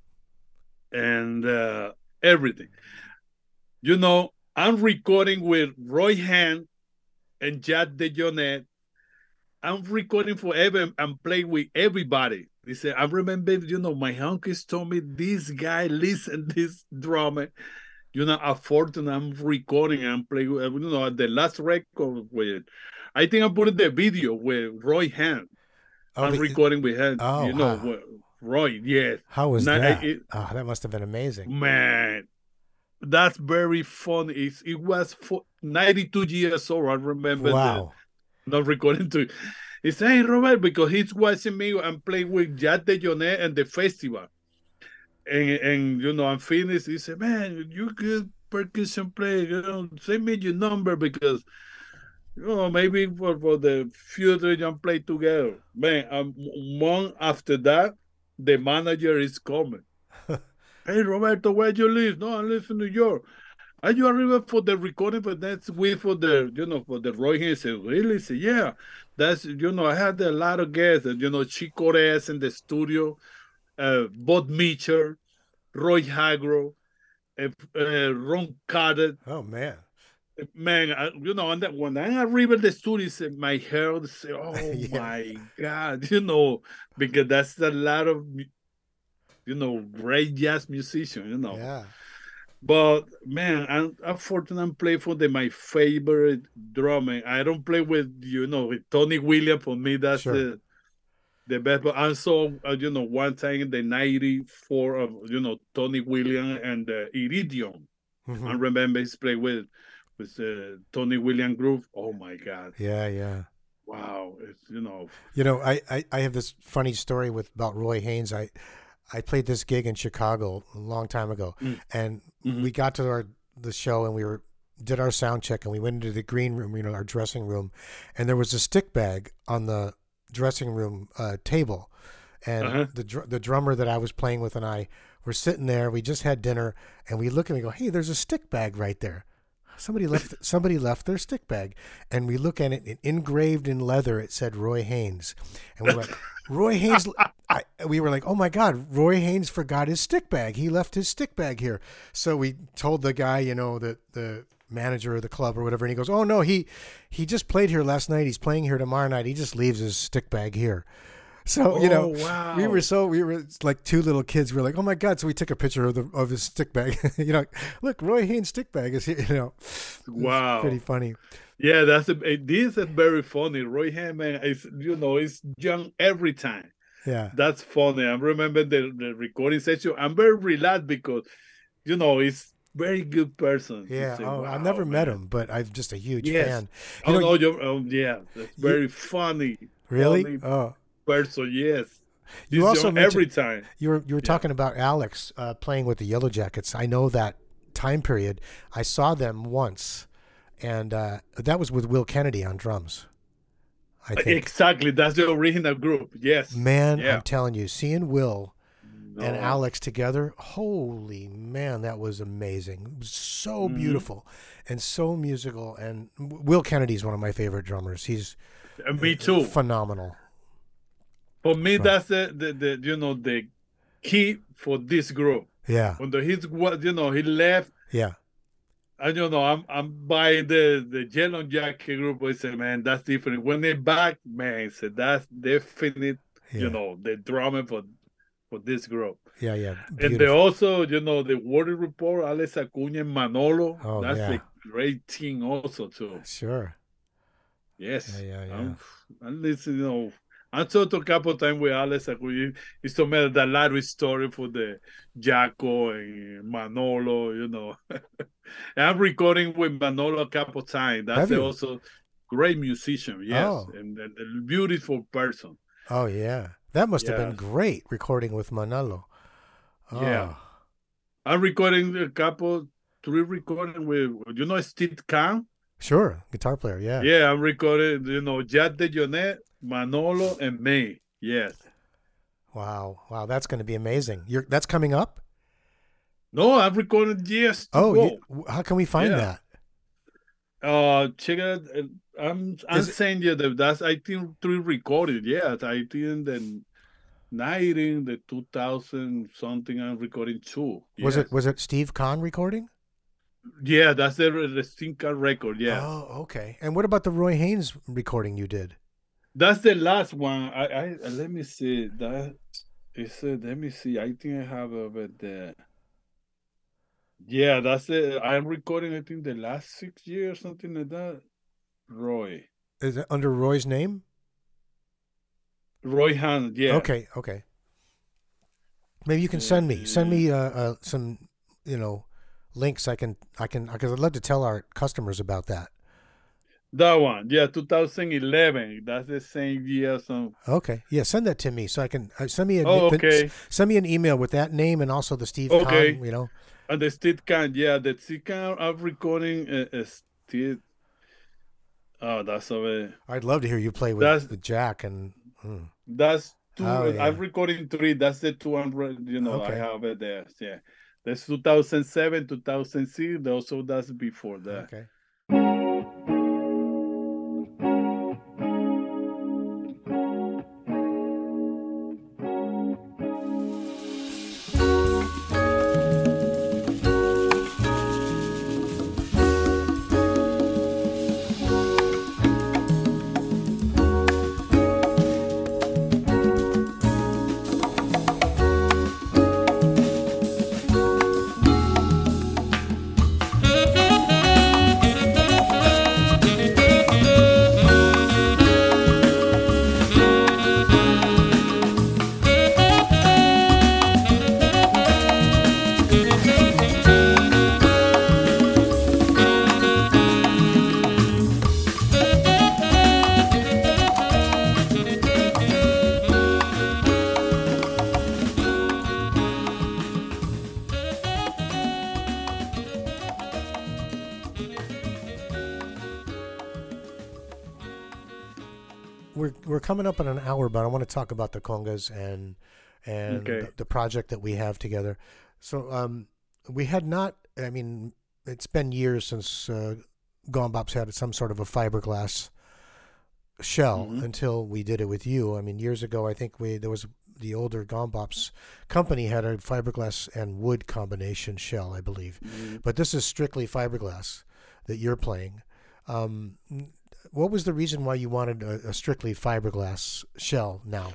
and uh, everything. You know, I'm recording with Roy Hand and Jack DeJohnette. I'm recording forever and playing with everybody. He said, I remember, you know, my uncles told me this guy listen this drummer. You know, a fortune I'm recording and playing, you know, the last record with, I think I put the video with Roy Hand. Oh, I'm the recording with him, oh you know, how with Roy, yes. how was Not, that? it, Oh, that must have been amazing. man, that's very funny. It's, it was for ninety-two years old. I remember the Wow. not recording to He said, "Hey, Robert," because he's watching me and playing with Jack DeJohnette and the festival. And, and you know, I'm finished. He said, "Man, you good percussion player. You know, send me your number because, you know, maybe for, for the future you can play together." Man, um, one after that, the manager is coming. "Hey, Roberto, where you live?" "No, I live in New York." "Are you arriving for the recording for next week for the, you know, for the Roy Haynes?" I said, "Really?" I said, "Yeah. That's, you know, I had a lot of guests, you know, Chico Reyes in the studio, uh, Bob Mitchell, Roy Hagro, uh, uh, Ron Carter." Oh man. Man, I, you know, and that when I arrived at the studio, said, my hair said, "Oh Yeah. my God," you know, because that's a lot of, you know, great jazz musician, you know. Yeah. But man, I'm, I'm fortunate play for the my favorite drummer. I don't play with, you know, with Tony Williams. For me, that's Sure. the the best. But I saw, uh, you know, one time in the ninety-four of, you know, Tony Williams and uh, Iridium. Mm-hmm. I remember he's played with with uh, Tony Williams group. Oh my God! Yeah, yeah. Wow, it's, you know. You know, I, I, I have this funny story with about Roy Haynes. I I played this gig in Chicago a long time ago, Mm. and Mhm. we got to our the show and we were did our sound check and we went into the green room, you know, our dressing room, and there was a stick bag on the dressing room uh, table, and Uh-huh. the dr- the drummer that I was playing with and I were sitting there. We just had dinner, and we look and we go, "Hey, there's a stick bag right there." Somebody left. Somebody left their stick bag, and we look at it. And engraved in leather, it said Roy Haynes, and we're like, "Roy Haynes." I, we were like, "Oh my God, Roy Haynes forgot his stick bag. He left his stick bag here." So we told the guy, you know, the the manager of the club or whatever, and he goes, "Oh no, he he just played here last night. He's playing here tomorrow night. He just leaves his stick bag here." So, you know, Oh, wow. we were so, we were like two little kids. We were like, "Oh my God." So we took a picture of the, of his stick bag, you know, look, Roy Haynes' stick bag is here, you know. Wow. It's pretty funny. Yeah, that's a, this is very funny. Roy Hammond is, you know, is young every time. Yeah. That's funny. I remember the, the recording session. I'm very relaxed because, you know, he's very good person. Yeah. Say, Oh, wow, I've never met man. him, but I'm just a huge Yes. fan. Oh, You know, no, you- you, oh, yeah. That's very funny. really? Funny Oh, person, yes. You He's also young every mentioned- time. you were, you were Yeah. talking about Alex uh, playing with the Yellow Jackets. I know that time period. I saw them once, and uh, that was with Will Kennedy on drums, I think. Exactly. That's the original group. Yes. Man, Yeah. I'm telling you, seeing Will No. and Alex together, holy man, that was amazing. It was so Mhm. beautiful and so musical. And Will Kennedy's one of my favorite drummers. He's And me too. phenomenal. For me, Right. that's the, the, the, you know, the key for this group. Yeah, When the, he's, what you know, he left, yeah, and, you know, I'm I'm by the, the Yellow Jacket group. I said, man, that's different. When they back, man, I said, that's definite, yeah, you know, the drama for, for this group. yeah, yeah. And they Beautiful. also, you know, the World Report, Alex Acuña and Manolo. Oh, that's yeah. a great team also, too. Sure. Yes. Yeah, yeah, yeah. I'm, I'm listening, you know, I talked a couple of times with Alex Acuña. He told me that Larry story for the Jaco and Manolo, you know. I'm recording with Manolo a couple of times. That's Have you? also great musician, yes, Oh. and, and a beautiful person. Oh, yeah. That must have been Yes. great recording with Manolo. Oh, Yeah. I'm recording a couple, three recording with, you know, Steve Kahn? Sure. Guitar player. Yeah. Yeah, I'm recording, you know, Jack DeJohnette, Manolo, and me. Yes. Wow. Wow. That's going to be amazing. You're, that's coming up? No, I'm recording years to Oh, go. you, w- how can we find Yeah. that? Uh, check it. uh, I'm I'm Is it- saying you that that's I think three recorded. Yes, I think the nineteen, the two thousand something. I'm recording two. Was Yes. it was it Steve Kahn recording? Yeah, that's the the Stinker record. Yeah, Oh, okay. And what about the Roy Haynes recording you did? that's the last one. I I uh, let me see that. Is uh, let me see. I think I have over there. Yeah, that's it. I'm recording. I think the last six years, something like that. Roy, Is it under Roy's name? Roy Hand. Yeah. Okay, okay. Maybe you can send me send me uh, uh, some you know links. I can I can because I'd love to tell our customers about that. That one, yeah, two thousand eleven. That's the same year. So. Okay, yeah, send that to me so I can uh, send me a Oh, the, okay. send me an email with that name and also the Steve Okay. Kahn. You know. And the Steve Kahn, yeah, the Steve Kahn I'm recording uh, uh, Steve. Oh, that's a. I'd love to hear you play with, That's with Jack and. Hmm. that's two. Oh uh, yeah. I'm recording three. That's the two hundred. You know, I Okay. have it there. Yeah, that's two thousand seven, two thousand six. Also, that's before that. Okay. We're we're coming up on an hour, but I want to talk about the congas and and Okay. the, the project that we have together. So um, we had not. I mean, it's been years since uh, Gombops had some sort of a fiberglass shell Mhm. until we did it with you. I mean, years ago, I think we there was the older Gombops company had a fiberglass and wood combination shell, I believe. Mhm. But this is strictly fiberglass that you're playing. Um, what was the reason why you wanted a, a strictly fiberglass shell now?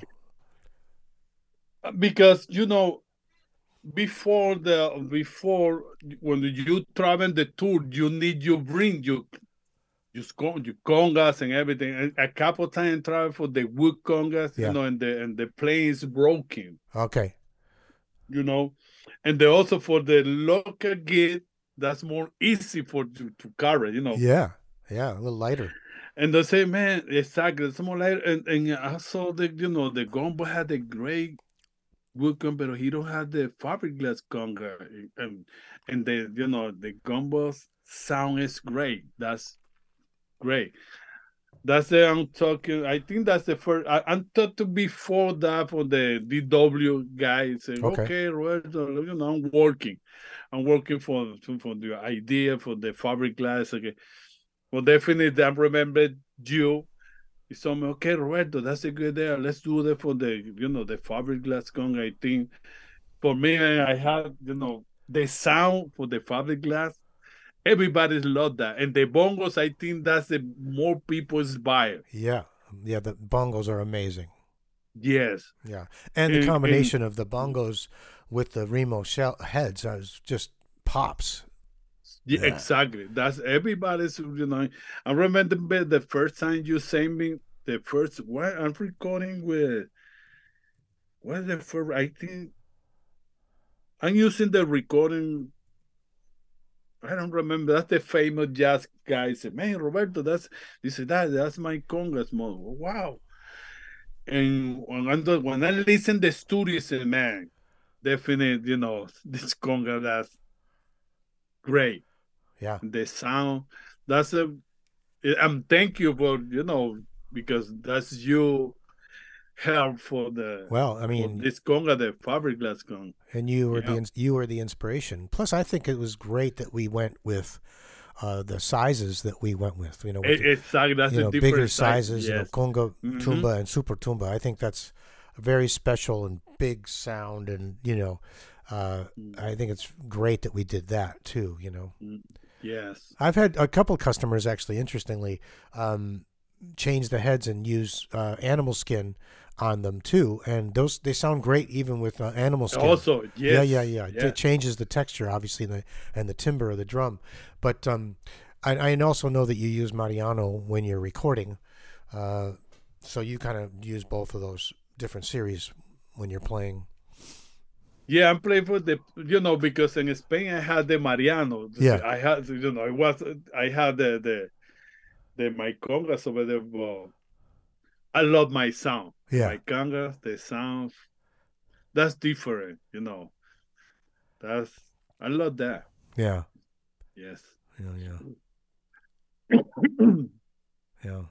Because you know, before the before when you travel the tour, you need you bring you you con you congas and everything. And a couple times travel for the wood congas, Yeah. you know, and the and the plane is broken, Okay. you know, and they also for the local gate that's more easy for you to carry, you know. Yeah. Yeah. A little lighter. And they say, man, exactly, it's more like, and, and I saw the you know the gombo had a great wood gun, but he don't have the fiberglass conga, and and the you know the gumbo's sound is great. That's great. That's the I'm talking. I think that's the first. I, I'm talking before that for the D W guy saying, Okay. okay, Roberto, you know, I'm working. I'm working for for the idea for the fiberglass. Okay, well, definitely, I remember you. You told me, okay, Roberto, that's a good idea. Let's do that for the you know the fiberglass conga. I think for me, I had you know the sound for the fiberglass. Everybody's love that, and the bongos. I think that's the more people inspire. Yeah. Yeah. The bongos are amazing. Yes, Yeah. And the and, combination and of the bongos with the Remo shell heads is just pops. yeah, Yeah. exactly. That's everybody's. You know, I remember the first time you sent me the first. What I'm recording with. What the first? I think I'm using the recording. I don't remember. That's the famous jazz guy. Said, "Man, Roberto, that's." He said, "That that's my congas model." Wow. And when I, when I listen to the studio, I said, "Man, definitely, you know, this conga that's great. Yeah. The sound. That's a. I'm thank you for you know because that's you help for the Well, I for mean, this conga, the fiberglass conga. and you were Yeah. the you were the inspiration. Plus, I think it was great that we went with uh, the sizes that we went with. You know, with It, the, exactly. That's you a know different bigger size. sizes. Yes. You know, conga, Mhm. tumba, and super tumba. I think that's a very special and big sound, and you know, uh, Mm. I think it's great that we did that too. You know, Mm. Yes. I've had a couple customers actually, interestingly, um, change the heads and use uh, animal skin on them too, and those they sound great even with uh, animal skin. Also, yes. Yeah, yeah, yeah. Yeah. It changes the texture, obviously, and the, and the timbre of the drum. But um, I, I also know that you use Mariano when you're recording, uh, so you kind of use both of those different series when you're playing. Yeah, I'm playing for the you know because in Spain I had the Mariano. Yeah. I had you know it was I had the the the my congas over there. Well, I love my sound. Yeah. My congas, the sounds that's different. You know, that's I love that. Yeah. Yes. Yeah. Yeah. Yeah.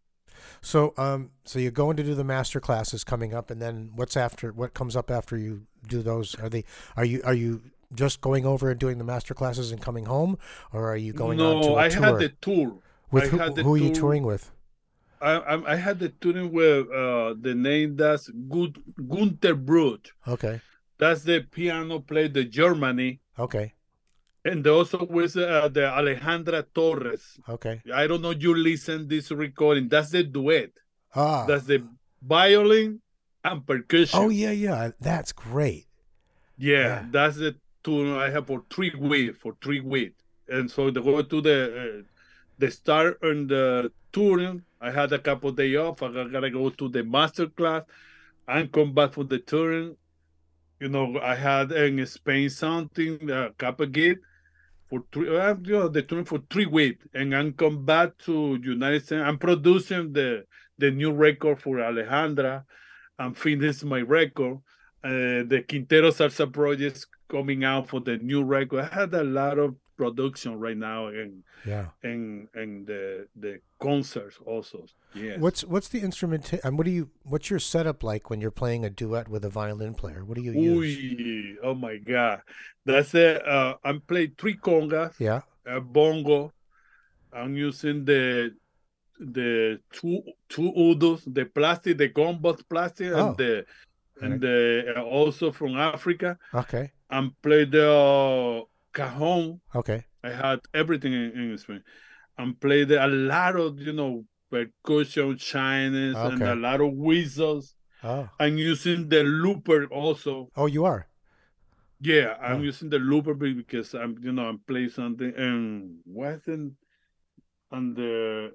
So, um, so you're going to do the master classes coming up, and then what's after? What comes up after you do those? Are they? Are you? Are you just going over and doing the master classes and coming home, or are you going on No, to a I had tour? the tour. With I who? had the Who are you tour. touring with? I I, I had the touring with uh, the name that's Good Gunther Brut. Okay. That's the piano player, the Germany, Okay. and also with uh, the Alejandra Torres. Okay. I don't know you listen this recording. That's the duet. Ah. That's the violin and Oh percussion. yeah, yeah. That's great. Yeah, Yeah. that's the tour I have for three weeks. For three weeks, and so they go to the uh, the start and the touring. I had a couple of days off. I gotta go to the master class and come back for the touring. You know, I had in Spain something a couple gig for three. Uh, you know, the touring for three weeks, and I'm come back to United States. I'm producing the the new record for Alejandra. I'm finishing my record. Uh, the Quintero Salsa project coming out for the new record. I had a lot of production right now, and Yeah. and and the the concerts also. Yes. What's what's the instrument? And what do you? What's your setup like when you're playing a duet with a violin player? What do you use? Uy, oh my God. That's it. Uh, I'm playing three congas, Yeah. a bongo. I'm using the the two two udos, the plastic, the gumbo plastic, and Oh. the All and right. the uh, also from Africa. Okay. And play the uh, cajon. Okay. I had everything in, in Spain. And played a lot of you know percussion, Chinese, and a Okay. lot of whistles. Oh. I'm using the looper also. Oh, you are. Yeah, I'm Oh. using the looper because I'm, you know, I'm playing something and wasn't on the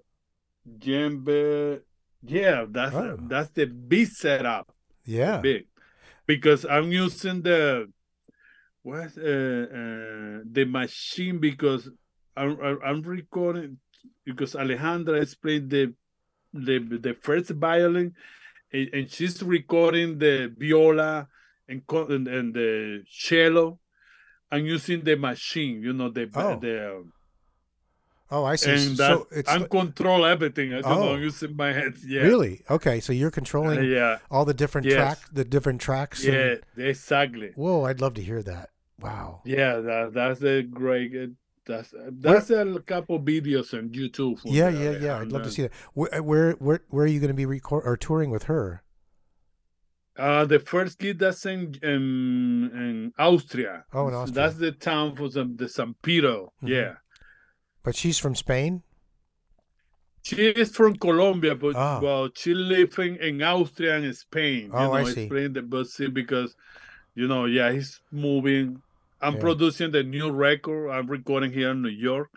djembe. Yeah, that's Oh. that's the big setup, the Yeah. big, because I'm using the what uh, uh, the machine because I'm I'm recording because Alejandra is playing the the the first violin and, and she's recording the viola and and, and the cello and using the machine, you know, the Oh. the um, Oh, I see. and that So it's and control everything. I don't know, I'm oh, using my hands. Yeah, really? Okay, so you're uh, controlling yeah, all the different yes, track, the different tracks, and yeah, exactly. whoa, I'd love to hear that. Wow. Yeah, that that's a great. uh, That's Where? that's a couple videos on YouTube for Yeah, the yeah, yeah. I'd love to Alejandra. see that. Where, where, where, where are you going to be record or touring with her? Uh, the first kid that's in in, in Austria. Oh, in That's Austria. the town for some the San Pedro. Hmm. Yeah, But she's from Spain. she is from Colombia, but Oh, well, she living in Austria and Spain. You oh, I know, see. explain the bus because you know, yeah, he's moving. I'm Yeah. producing the new record. I'm recording here in New York,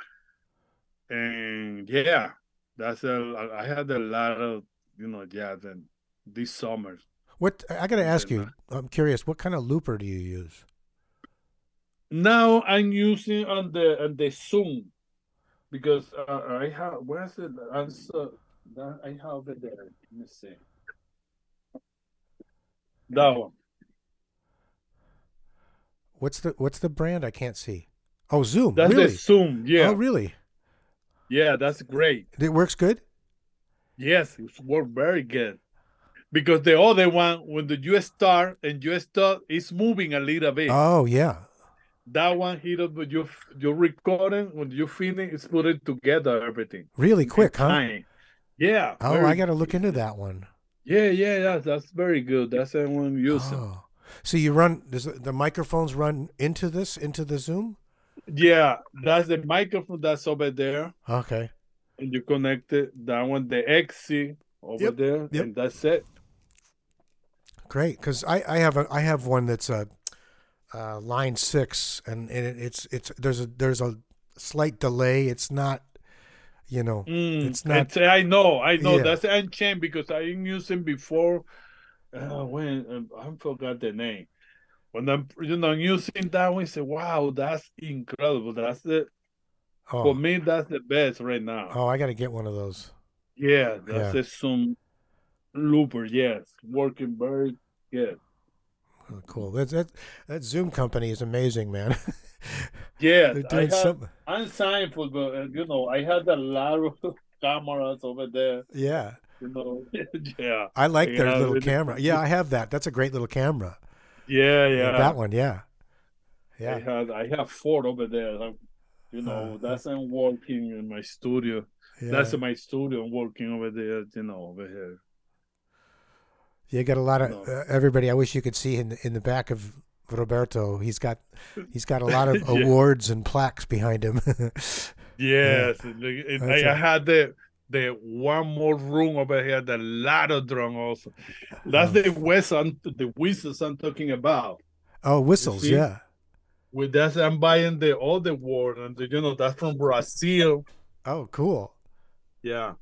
and yeah, that's a. I had a lot of you know, yeah, then this summer. What I got to ask Then, uh, you. I'm curious. What kind of looper do you use? now I'm using on the on the Zoom because uh, I have where's it? Answer that I have it there. Let me see that one. What's the What's the brand? I can't see. Oh, Zoom. That's the Really? Zoom. Oh, Yeah, really? yeah, that's great. It works good. Yes, it's worked very good because the other one when the you start and you start is moving a little bit. Oh, yeah. That one here, but you you're recording when you finish, it's putting together everything Really in, in quick, huh? time. Yeah, Oh, I very. got to look into that one. Yeah, yeah, yeah. That's very good. That's the one I'm using. Oh, so you run? Does the, the microphones run into this into the Zoom? Yeah, that's the microphone that's over there, Okay. and you connect it. That one, the X C over Yep. there, Yep. and that's it. Great, because I, I have a I have one that's a, uh line six, and, and it, it's it's there's a there's a slight delay. It's not, you know, Mm, it's not. it's, I know, I know. Yeah. That's Unchained because I'm using before. Uh, when uh, I forgot the name. When I'm you know using that one, I say, wow, that's incredible. That's the For Oh, me, that's the best right now. oh, I got to get one of those. Yeah, that's Yeah. a Zoom looper. Yes, working very good. Oh, cool. That that that Zoom company is amazing, man. Yes, They're I doing have. something. I'm signed for the. uh, You know, I had a lot of cameras over there. Yeah. You know, yeah, I I like their have little it. camera. Yeah, I have that. That's a great little camera. Yeah, Uh, that yeah. one, yeah. I Yeah. had. I have four over there. Um, You Uh, know, uh, that's I'm working in my studio. That's yeah. my studio. I'm working over there. You know, over here. You got a lot You of know. uh, everybody. I wish you could see in the, in the back of Roberto. He's got he's got a lot of Yeah. awards and plaques behind him. Yeah. Yes, and the- and That's I I a, had the the one more room over here, the ladder drum also. That's uh, the West I'm, the whistles I'm talking about. oh, You whistles. see, Yeah. with that I'm buying the all the word, and the, you know that's from Brazil. Oh, cool. Yeah,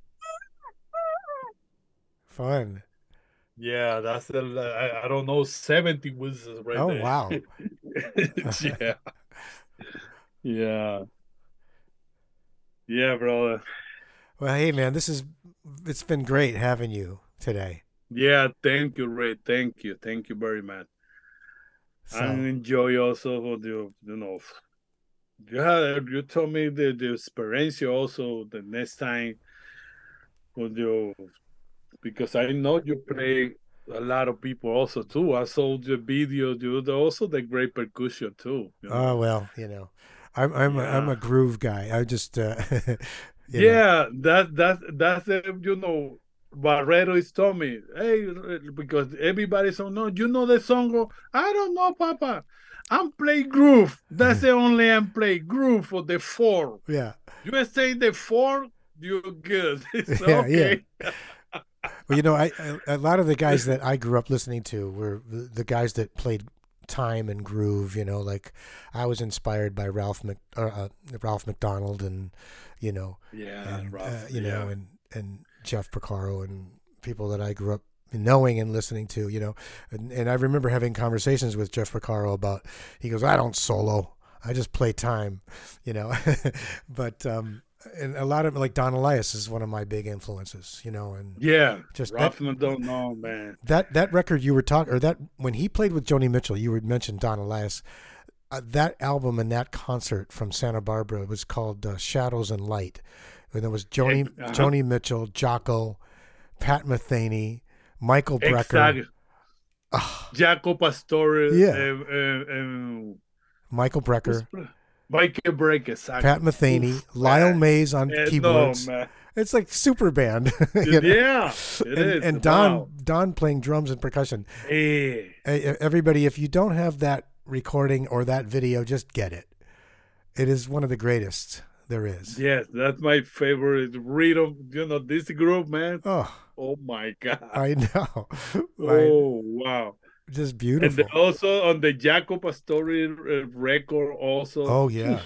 Fun. yeah, that's the I, I don't know seventy whistles right Oh, there. wow. Yeah, yeah, yeah, brother. Well, hey, man, this is it's been great having you today. Yeah, thank you, Ray. Thank you, thank you very much. I So, enjoy also for the you know yeah, you told me the, the experience also the next time with you because I know you play a lot of people also too. I saw the video, you also the great percussion too, you oh know. well, you know, I'm I'm a, I'm Yeah. a groove guy. I just uh, you know. Yeah, that that that's the you know Barreto is told me, hey, because everybody's so no, you know the song. Go, I don't know, Papa. I'm play groove. That's the only I'm play groove for the four. Yeah. You say the four, you're good. It's Yeah, yeah. okay. Well, you know, I, I a lot of the guys that I grew up listening to were the, the guys that played time and groove. You know, like I was inspired by Ralph Mc, uh, uh, Ralph McDonald and you know, Yeah, and uh, rough. you know, Yeah. and and Jeff Porcaro and people that I grew up knowing and listening to. You know, and and I remember having conversations with Jeff Porcaro about. He goes, I don't solo. I just play time. You know, but. um and a lot of like Don Elias is one of my big influences, you know, and Yeah. just that Ruffman don't know, man. that that record you were talking, or that when he played with Joni Mitchell, you would mention Don Elias. Uh, that album and that concert from Santa Barbara was called uh, Shadows and Light, and there was Joni Uh-huh. Joni Mitchell, Jocko, Pat Metheny, Michael Brecker, Exactly. Jaco Pastore yeah, and, and, and Michael who's Brecker, Michael Break, exactly. Pat Metheny, Oof, Lyle man. Mays on Eh, no, keyboards. man. It's like super band, you know. Yeah, it And is. and Wow. Don Don playing drums and percussion. Hey. Hey, everybody, if you don't have that recording or that video, just get it. It is one of the greatest there is. Yes, that's my favorite rhythm. You know, this group, man. Oh, Oh my God. I know. I, Oh, wow. just And then beautiful. also on the Jaco Pastori uh, record, also. Oh yeah.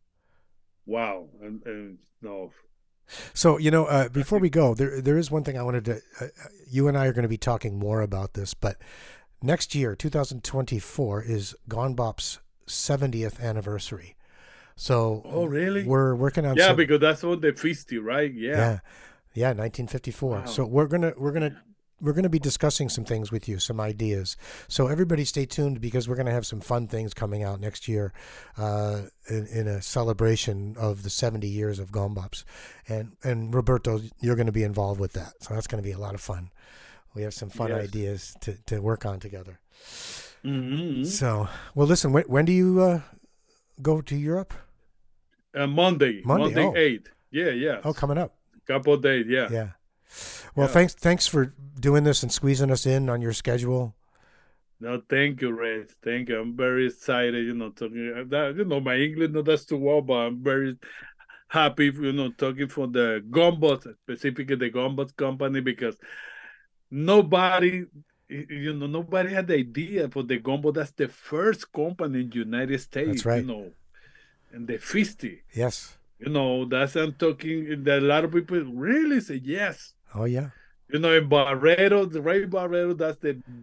Wow. And, and no. So you know, uh, before we go, there there is one thing I wanted to. Uh, you and I are going to be talking more about this, but next year, two thousand twenty-four, is Gone Bop's seventieth anniversary. So Oh, really? we're working on Yeah, some, because that's on the fifty, right? Yeah. yeah, yeah, nineteen fifty-four. Wow. So we're gonna we're gonna we're gonna be discussing some things with you, some ideas. So everybody, stay tuned because we're gonna have some fun things coming out next year, uh, in, in a celebration of the seventy years of Gone Bops, and and Roberto, you're gonna be involved with that. So that's gonna be a lot of fun. We have some fun Yes. ideas to to work on together. Mm-hmm. So, well, listen, when, when do you uh, go to Europe? Uh, Monday. Monday, Monday, oh. eight. Yeah, yeah. Oh, coming up. Couple of days, yeah. Yeah. Well, Yeah. thanks thanks for doing this and squeezing us in on your schedule. No, thank you, Ray. Thank you. I'm very excited, you know, talking that, you know, my English not that's too well, but I'm very happy, you know, talking for the Gumbot, specifically the Gumbot company, because nobody, you know, nobody had the idea for the Gumbot. That's the first company in the United States, That's right. you know, and the fifty. Yes. You know, that's I'm talking that a lot of people really say yes. Oh yeah. You know, in Barreto, the Ray Barreto, that's the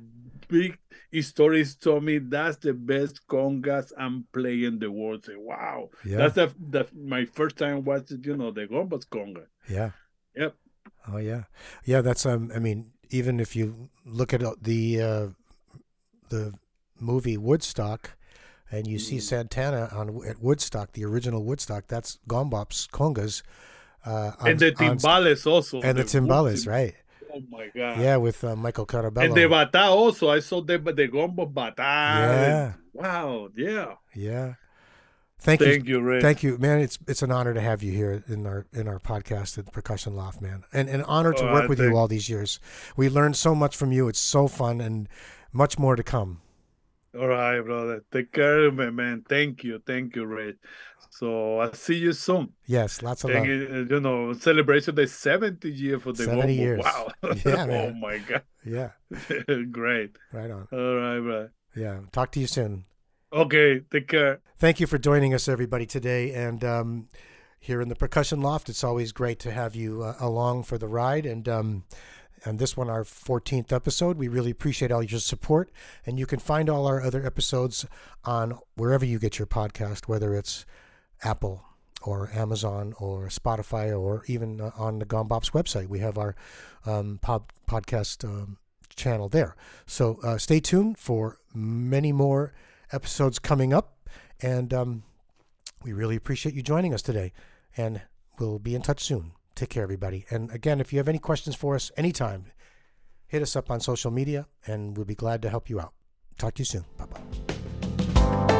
big stories told me that's the best congas I'm playing in the world. Say, wow, Yeah. that's the, the my first time watching, you know, the Gombas conga. Yeah. Yep. Oh yeah, yeah. That's um. I mean, even if you look at the uh, the movie Woodstock, and you see Santana on at Woodstock, the original Woodstock, that's Gombop's congas. Uh, on, and the timbales on, also. And the, the timbales, tim- right. Oh my God. Yeah, with uh, Michael Carabello. And the bata also. I saw the, the gombo bata. Yeah. And, wow, yeah. Yeah. Thank, Thank you, you, Ray. Thank you, man. It's it's an honor to have you here in our in our podcast at Percussion Loft, man. And an honor to oh, work I with think... you all these years. We learned so much from you. It's so fun and much more to come. All right, brother. Take care of me, man. Thank you. Thank you, Ray. So I'll see you soon. Yes, lots of Thank love. You, you know, celebration the seventy year for the seventy Gombo. years. Wow. Yeah, man. Oh my God. Yeah. Great. Right on. All right, bro. Yeah. Talk to you soon. Okay. Take care. Thank you for joining us, everybody, today. And um, here in the Percussion Loft, it's always great to have you uh, along for the ride. And um, and this one, our fourteenth episode. We really appreciate all your support. And you can find all our other episodes on wherever you get your podcast, whether it's Apple or Amazon or Spotify or even uh, on the Gombop's website. We have our um, pod, podcast um, channel there. So uh, stay tuned for many more episodes coming up. And um, we really appreciate you joining us today. And we'll be in touch soon. Take care, everybody. And again, if you have any questions for us anytime, hit us up on social media and we'll be glad to help you out. Talk to you soon. Bye-bye.